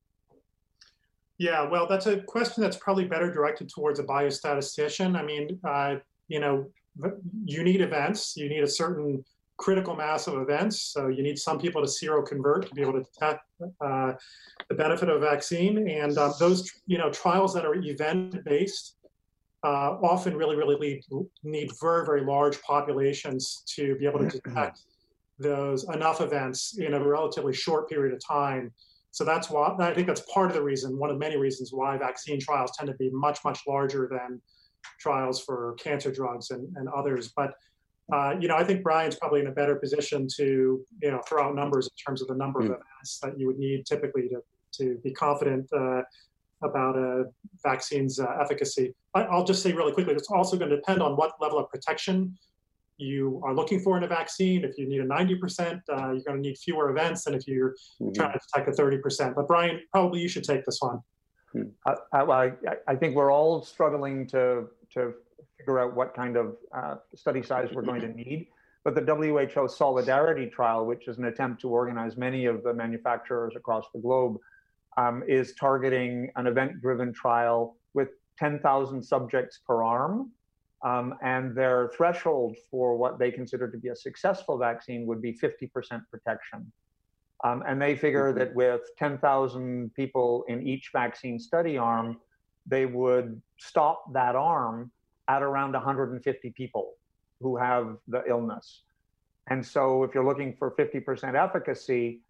Yeah, well, that's a question that's probably better directed towards a biostatistician. I mean, uh, you know, you need events, you need a certain critical mass of events. So you need some people to seroconvert to be able to detect uh, the benefit of a vaccine. And uh, those, you know, trials that are event-based uh, often really, really lead, need very, very large populations to be able to detect those enough events in a relatively short period of time. So that's why I think that's part of the reason, one of many reasons why vaccine trials tend to be much, much larger than trials for cancer drugs and, and others. But, uh, you know, I think Brian's probably in a better position to, you know, throw out numbers in terms of the number mm. of events that you would need typically to, to be confident uh, about a vaccine's uh, efficacy. I, I'll just say really quickly, it's also going to depend on what level of protection you are looking for in a vaccine. If you need a ninety percent, uh, you're going to need fewer events than if you're mm-hmm. trying to detect a thirty percent. But Brian, probably you should take this one. Uh, I, I think we're all struggling to, to figure out what kind of uh, study size we're going to need. But the W H O Solidarity Trial, which is an attempt to organize many of the manufacturers across the globe, um, is targeting an event-driven trial with ten thousand subjects per arm. Um, and their threshold for what they consider to be a successful vaccine would be fifty percent protection. Um, and they figure mm-hmm. that with ten thousand people in each vaccine study arm, they would stop that arm at around one hundred fifty people who have the illness. And so if you're looking for fifty percent efficacy,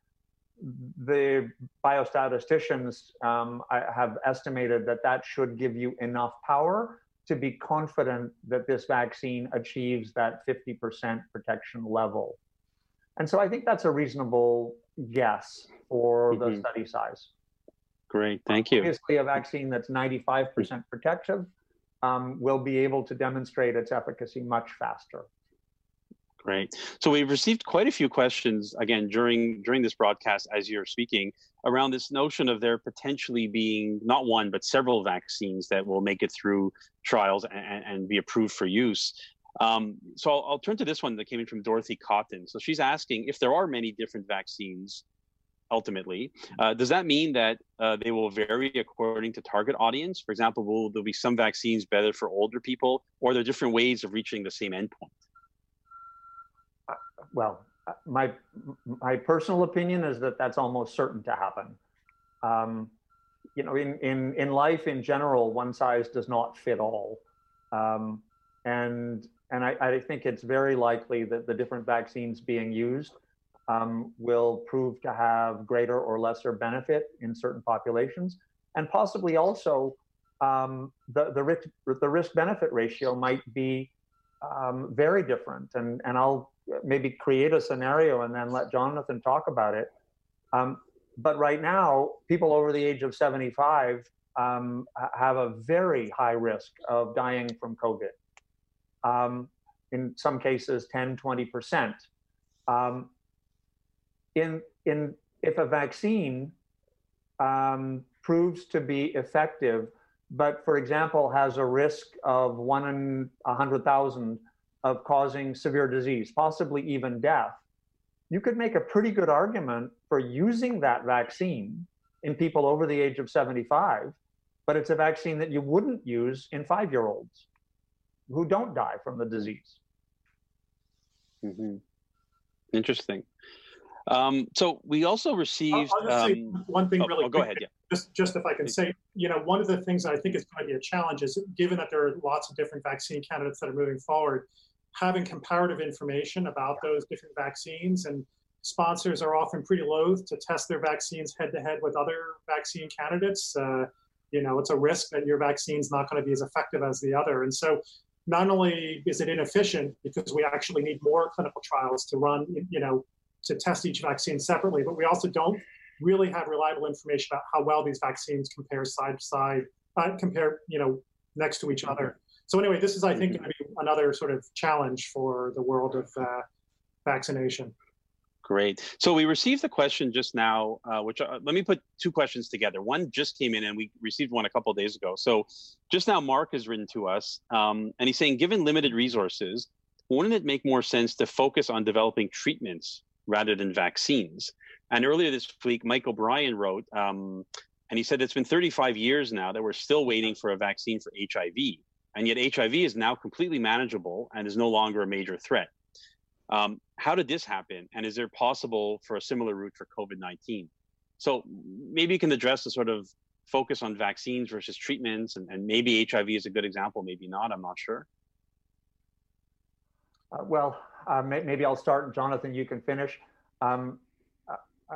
the biostatisticians um, have estimated that that should give you enough power to be confident that this vaccine achieves that fifty percent protection level. And so I think that's a reasonable guess for mm-hmm. the study size. Great, thank you. Obviously, a vaccine that's ninety-five percent protective um, will be able to demonstrate its efficacy much faster. Great. So we've received quite a few questions, again, during during this broadcast as you're speaking, around this notion of there potentially being not one, but several vaccines that will make it through trials and, and be approved for use. Um, so I'll, I'll turn to this one that came in from Dorothy Cotton. So she's asking if there are many different vaccines, ultimately, uh, does that mean that uh, they will vary according to target audience? For example, will there be some vaccines better for older people, or are there different ways of reaching the same endpoint? Well, my my personal opinion is that that's almost certain to happen. Um, you know, in, in, in life in general, one size does not fit all. Um, and and I, I think it's very likely that the different vaccines being used um, will prove to have greater or lesser benefit in certain populations. And possibly also um, the, the, risk, the risk-benefit ratio might be um, very different. And, and I'll maybe create a scenario and then let Jonathan talk about it. Um, but right now, people over the age of seventy-five um, have a very high risk of dying from COVID. Um, in some cases, ten, twenty percent. Um, in, in, if a vaccine um, proves to be effective, but for example, has a risk of one in one hundred thousand of causing severe disease, possibly even death, you could make a pretty good argument for using that vaccine in people over the age of seventy-five, but it's a vaccine that you wouldn't use in five-year-olds who don't die from the disease. Mm-hmm. Interesting. Um, so we also received. I'll, I'll just um, say one thing oh, really oh, go ahead, yeah. Just, just if I can say, you know, one of the things that I think is going to be a challenge is, given that there are lots of different vaccine candidates that are moving forward, having comparative information about those different vaccines, and sponsors are often pretty loath to test their vaccines head-to-head with other vaccine candidates. Uh, you know, it's a risk that your vaccine's not going to be as effective as the other. And so not only is it inefficient because we actually need more clinical trials to run, you know, to test each vaccine separately, but we also don't really have reliable information about how well these vaccines compare side to side, uh, compare, you know, next to each other. So anyway, this is, I think, going to be another sort of challenge for the world of uh, vaccination. Great. So we received a question just now, uh, which uh, let me put two questions together. One just came in and we received one a couple of days ago. So just now Mark has written to us um, and he's saying, given limited resources, wouldn't it make more sense to focus on developing treatments rather than vaccines? And earlier this week, Mike O'Brien wrote, um, and he said it's been thirty-five years now that we're still waiting for a vaccine for H I V. And yet H I V is now completely manageable and is no longer a major threat. Um, how did this happen? And is there possible for a similar route for COVID nineteen? So maybe you can address the sort of focus on vaccines versus treatments, and, and maybe H I V is a good example, maybe not, I'm not sure. Uh, well, uh, may, maybe I'll start, Jonathan, you can finish. Um, uh,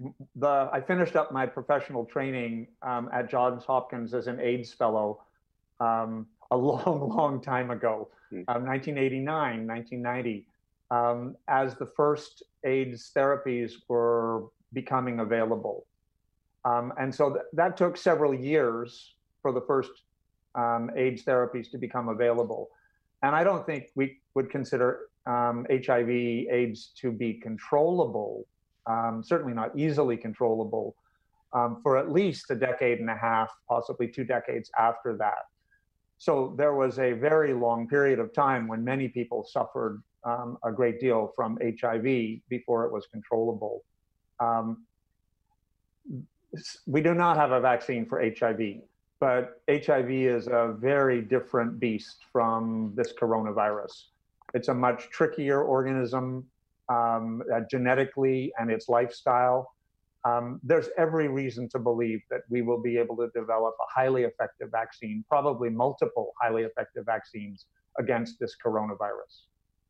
the, I finished up my professional training um, at Johns Hopkins as an AIDS fellow um, a long, long time ago, Mm. um, nineteen eighty-nine, nineteen ninety, um, as the first AIDS therapies were becoming available. Um, and so th- that took several years for the first um, AIDS therapies to become available. And I don't think we would consider um, H I V AIDS to be controllable, um, certainly not easily controllable, um, for at least a decade and a half, possibly two decades after that. So there was a very long period of time when many people suffered um, a great deal from H I V before it was controllable. Um, we do not have a vaccine for H I V, but H I V is a very different beast from this coronavirus. It's a much trickier organism um, uh, genetically and its lifestyle. Um, there's every reason to believe that we will be able to develop a highly effective vaccine, probably multiple highly effective vaccines against this coronavirus.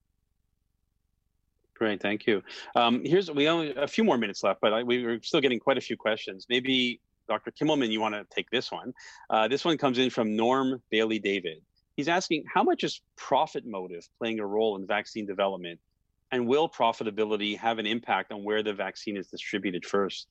Great, thank you. Um, here's we only a few more minutes left, but I, we we're still getting quite a few questions. Maybe Doctor Kimmelman, you want to take this one? Uh, this one comes in from Norm Bailey David. He's asking, how much is profit motive playing a role in vaccine development, and will profitability have an impact on where the vaccine is distributed first?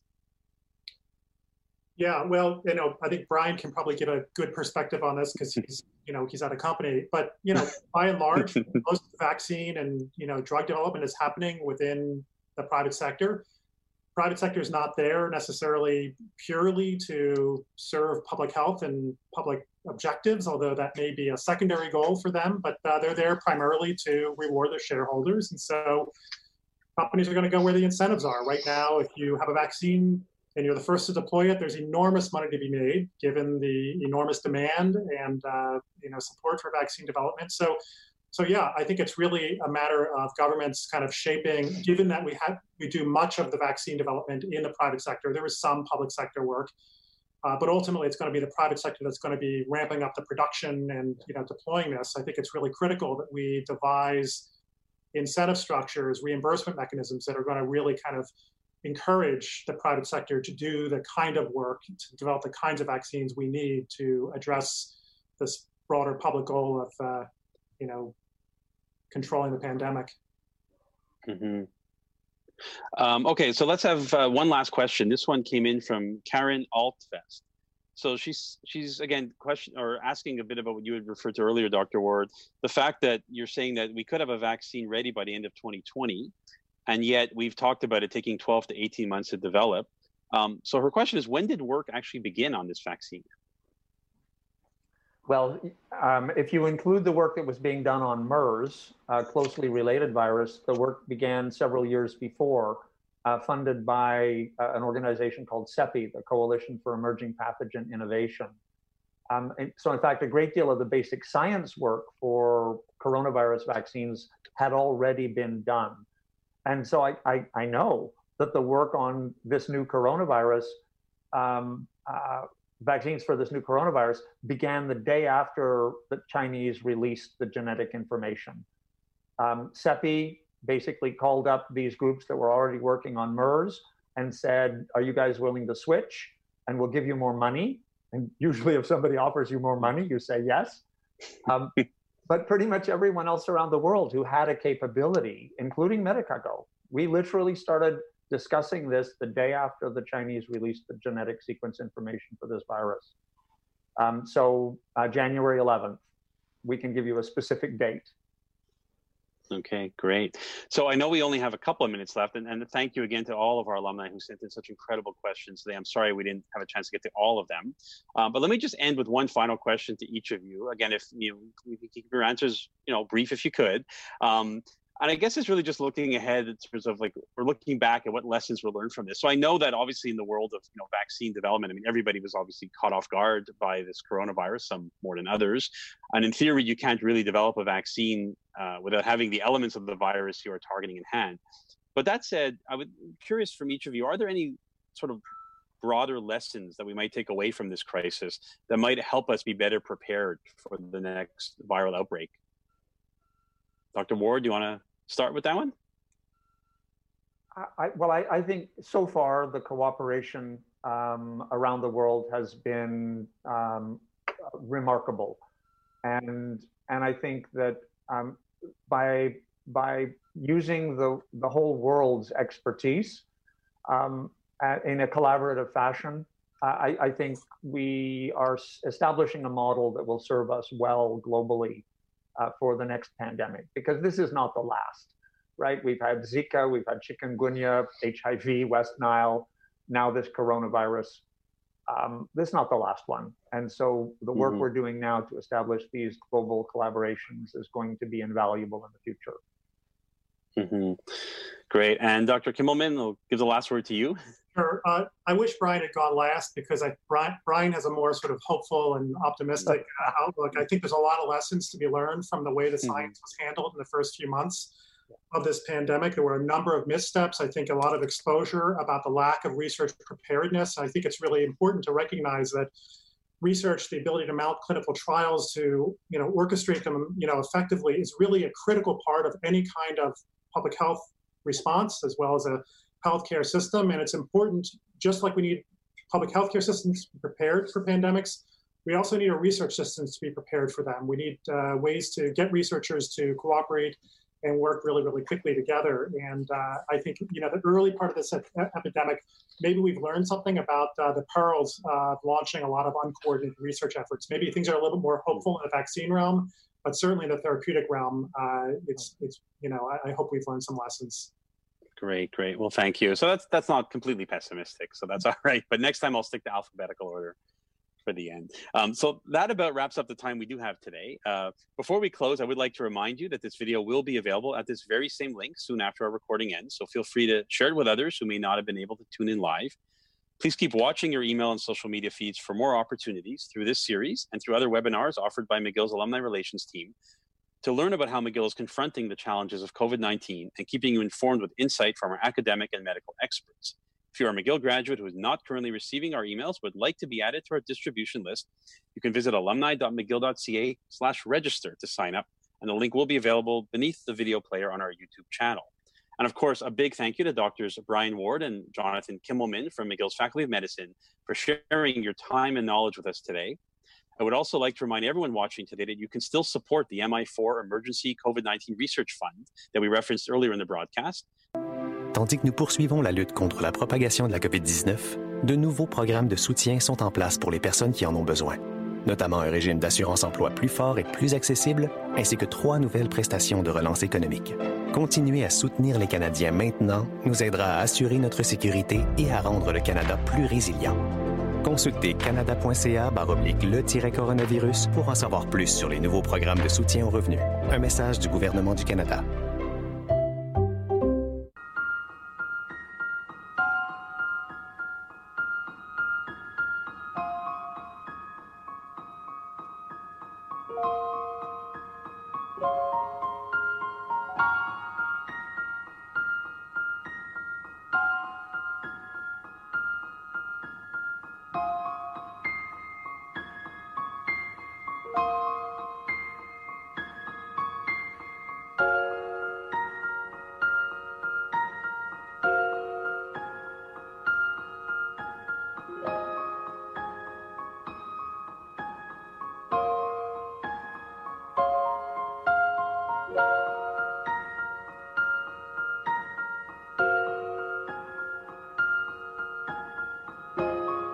Yeah, well, you know, I think Brian can probably give a good perspective on this because he's, you know, he's at a company. But, you know, by and large, most of the vaccine and, you know, drug development is happening within the private sector. Private sector is not there necessarily purely to serve public health and public objectives, although that may be a secondary goal for them. But uh, they're there primarily to reward their shareholders. And so companies are going to go where the incentives are. Right now, if you have a vaccine and you're the first to deploy it, there's enormous money to be made given the enormous demand and uh, you know support for vaccine development. So, so yeah, I think it's really a matter of governments kind of shaping. Given that we have we do much of the vaccine development in the private sector, there is some public sector work, uh, but ultimately it's going to be the private sector that's going to be ramping up the production and you know deploying this. I think it's really critical that we devise incentive structures, reimbursement mechanisms that are going to really kind of encourage the private sector to do the kind of work, to develop the kinds of vaccines we need to address this broader public goal of, uh, you know, controlling the pandemic. Mm-hmm. Um, okay, so let's have uh, one last question. This one came in from Karen Altfest. So she's she's again question or asking a bit about what you had referred to earlier, Doctor Ward, the fact that you're saying that we could have a vaccine ready by the end of twenty twenty. And yet we've talked about it taking twelve to eighteen months to develop. Um, so her question is, when did work actually begin on this vaccine? Well, um, if you include the work that was being done on MERS, a closely related virus, the work began several years before, uh, funded by uh, an organization called CEPI, the Coalition for Emerging Pathogen Innovation. Um, and so in fact, a great deal of the basic science work for coronavirus vaccines had already been done. And so I, I, I know that the work on this new coronavirus, um, uh, vaccines for this new coronavirus, began the day after the Chinese released the genetic information. Um, CEPI basically called up these groups that were already working on MERS and said, are you guys willing to switch? And we'll give you more money. And usually if somebody offers you more money, you say yes. Um, But pretty much everyone else around the world who had a capability, including Medicago, we literally started discussing this the day after the Chinese released the genetic sequence information for this virus. Um, so uh, January eleventh, we can give you a specific date. Okay, great. So I know we only have a couple of minutes left, and, and thank you again to all of our alumni who sent in such incredible questions today. I'm sorry we didn't have a chance to get to all of them. Um, but let me just end with one final question to each of you. Again, if you, you can keep your answers, you know, brief if you could. Um, and I guess it's really just looking ahead in terms of like, we're looking back at what lessons were learned from this. So I know that obviously in the world of, you know, vaccine development, I mean, everybody was obviously caught off guard by this coronavirus, some more than others. And in theory, you can't really develop a vaccine uh, without having the elements of the virus you are targeting in hand. But that said, I would be curious from each of you, are there any sort of broader lessons that we might take away from this crisis that might help us be better prepared for the next viral outbreak? Doctor Ward, do you want to start with that one? I, well, I, I think so far the cooperation um, around the world has been um, remarkable. And and I think that um, by by using the the whole world's expertise um, at, in a collaborative fashion, I, I think we are establishing a model that will serve us well globally uh, for the next pandemic, because this is not the last, right? We've had Zika, we've had chikungunya, H I V, West Nile, now this coronavirus. Um, this is not the last one. And so the work mm-hmm. we're doing now to establish these global collaborations is going to be invaluable in the future. Mm-hmm. Great. And Doctor Kimmelman, I'll give the last word to you. Sure. Uh, I wish Brian had gone last, because I, Brian, Brian has a more sort of hopeful and optimistic uh, outlook. I think there's a lot of lessons to be learned from the way the science mm-hmm. was handled in the first few months of this pandemic. There were a number of missteps. I think a lot of exposure about the lack of research preparedness. I think it's really important to recognize that research, the ability to mount clinical trials, to you know orchestrate them you know effectively, is really a critical part of any kind of public health response, as well as a healthcare system. And it's important, just like we need public healthcare systems to be prepared for pandemics, we also need our research systems to be prepared for them. We need uh, ways to get researchers to cooperate and work really, really quickly together. And uh, I think, you know, the early part of this ep- epidemic, maybe we've learned something about uh, the perils of launching a lot of uncoordinated research efforts. Maybe things are a little bit more hopeful in the vaccine realm, but certainly in the therapeutic realm, uh, it's, it's, you know, I, I hope we've learned some lessons. Great, great. Well, thank you. So that's that's not completely pessimistic, so that's all right. But next time I'll stick to alphabetical order for the end. Um, so that about wraps up the time we do have today. Uh, before we close, I would like to remind you that this video will be available at this very same link soon after our recording ends. So feel free to share it with others who may not have been able to tune in live. Please keep watching your email and social media feeds for more opportunities through this series and through other webinars offered by McGill's Alumni Relations team to learn about how McGill is confronting the challenges of COVID nineteen and keeping you informed with insight from our academic and medical experts. If you're a McGill graduate who is not currently receiving our emails but would like to be added to our distribution list, you can visit alumni.mcgill.ca slash register to sign up, and the link will be available beneath the video player on our YouTube channel. And of course, a big thank you to Doctors Brian Ward and Jonathan Kimmelman from McGill's Faculty of Medicine for sharing your time and knowledge with us today. I would also like to remind everyone watching today that you can still support the M I four Emergency COVID nineteen Research Fund that we referenced earlier in the broadcast. Tandis que nous poursuivons la lutte contre la propagation de la COVID dix-neuf, de nouveaux programmes de soutien sont en place pour les personnes qui en ont besoin, notamment un régime d'assurance-emploi plus fort et plus accessible, ainsi que trois nouvelles prestations de relance économique. Continuer à soutenir les Canadiens maintenant nous aidera à assurer notre sécurité et à rendre le Canada plus résilient. Consultez canada.ca barre oblique le-coronavirus pour en savoir plus sur les nouveaux programmes de soutien aux revenus. Un message du gouvernement du Canada.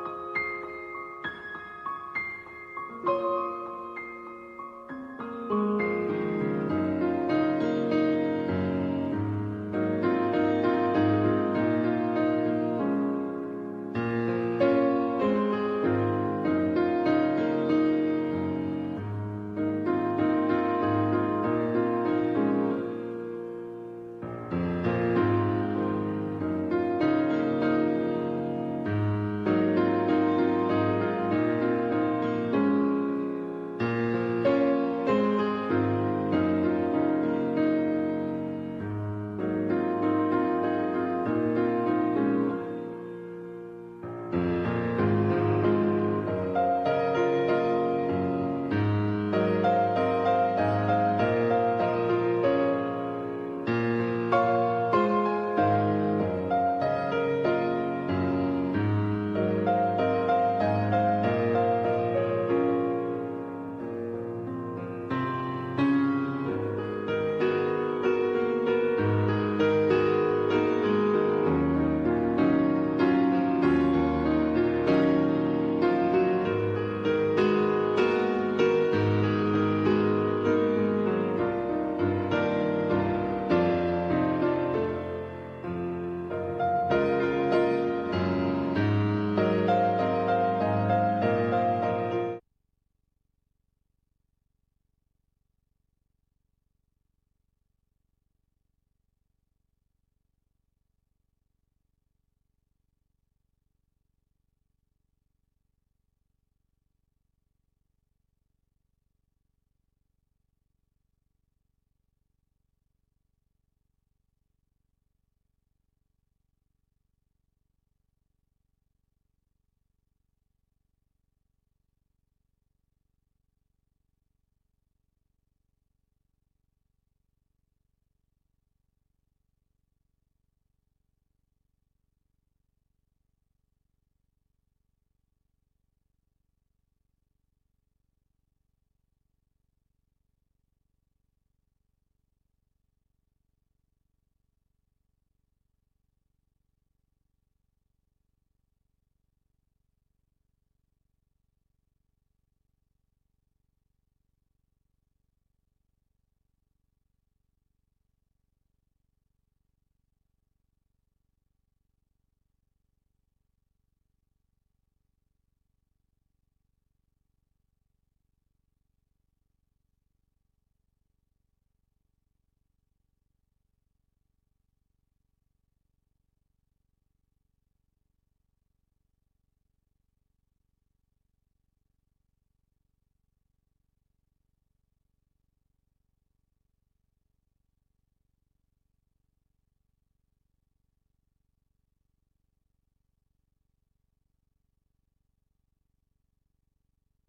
Thank you.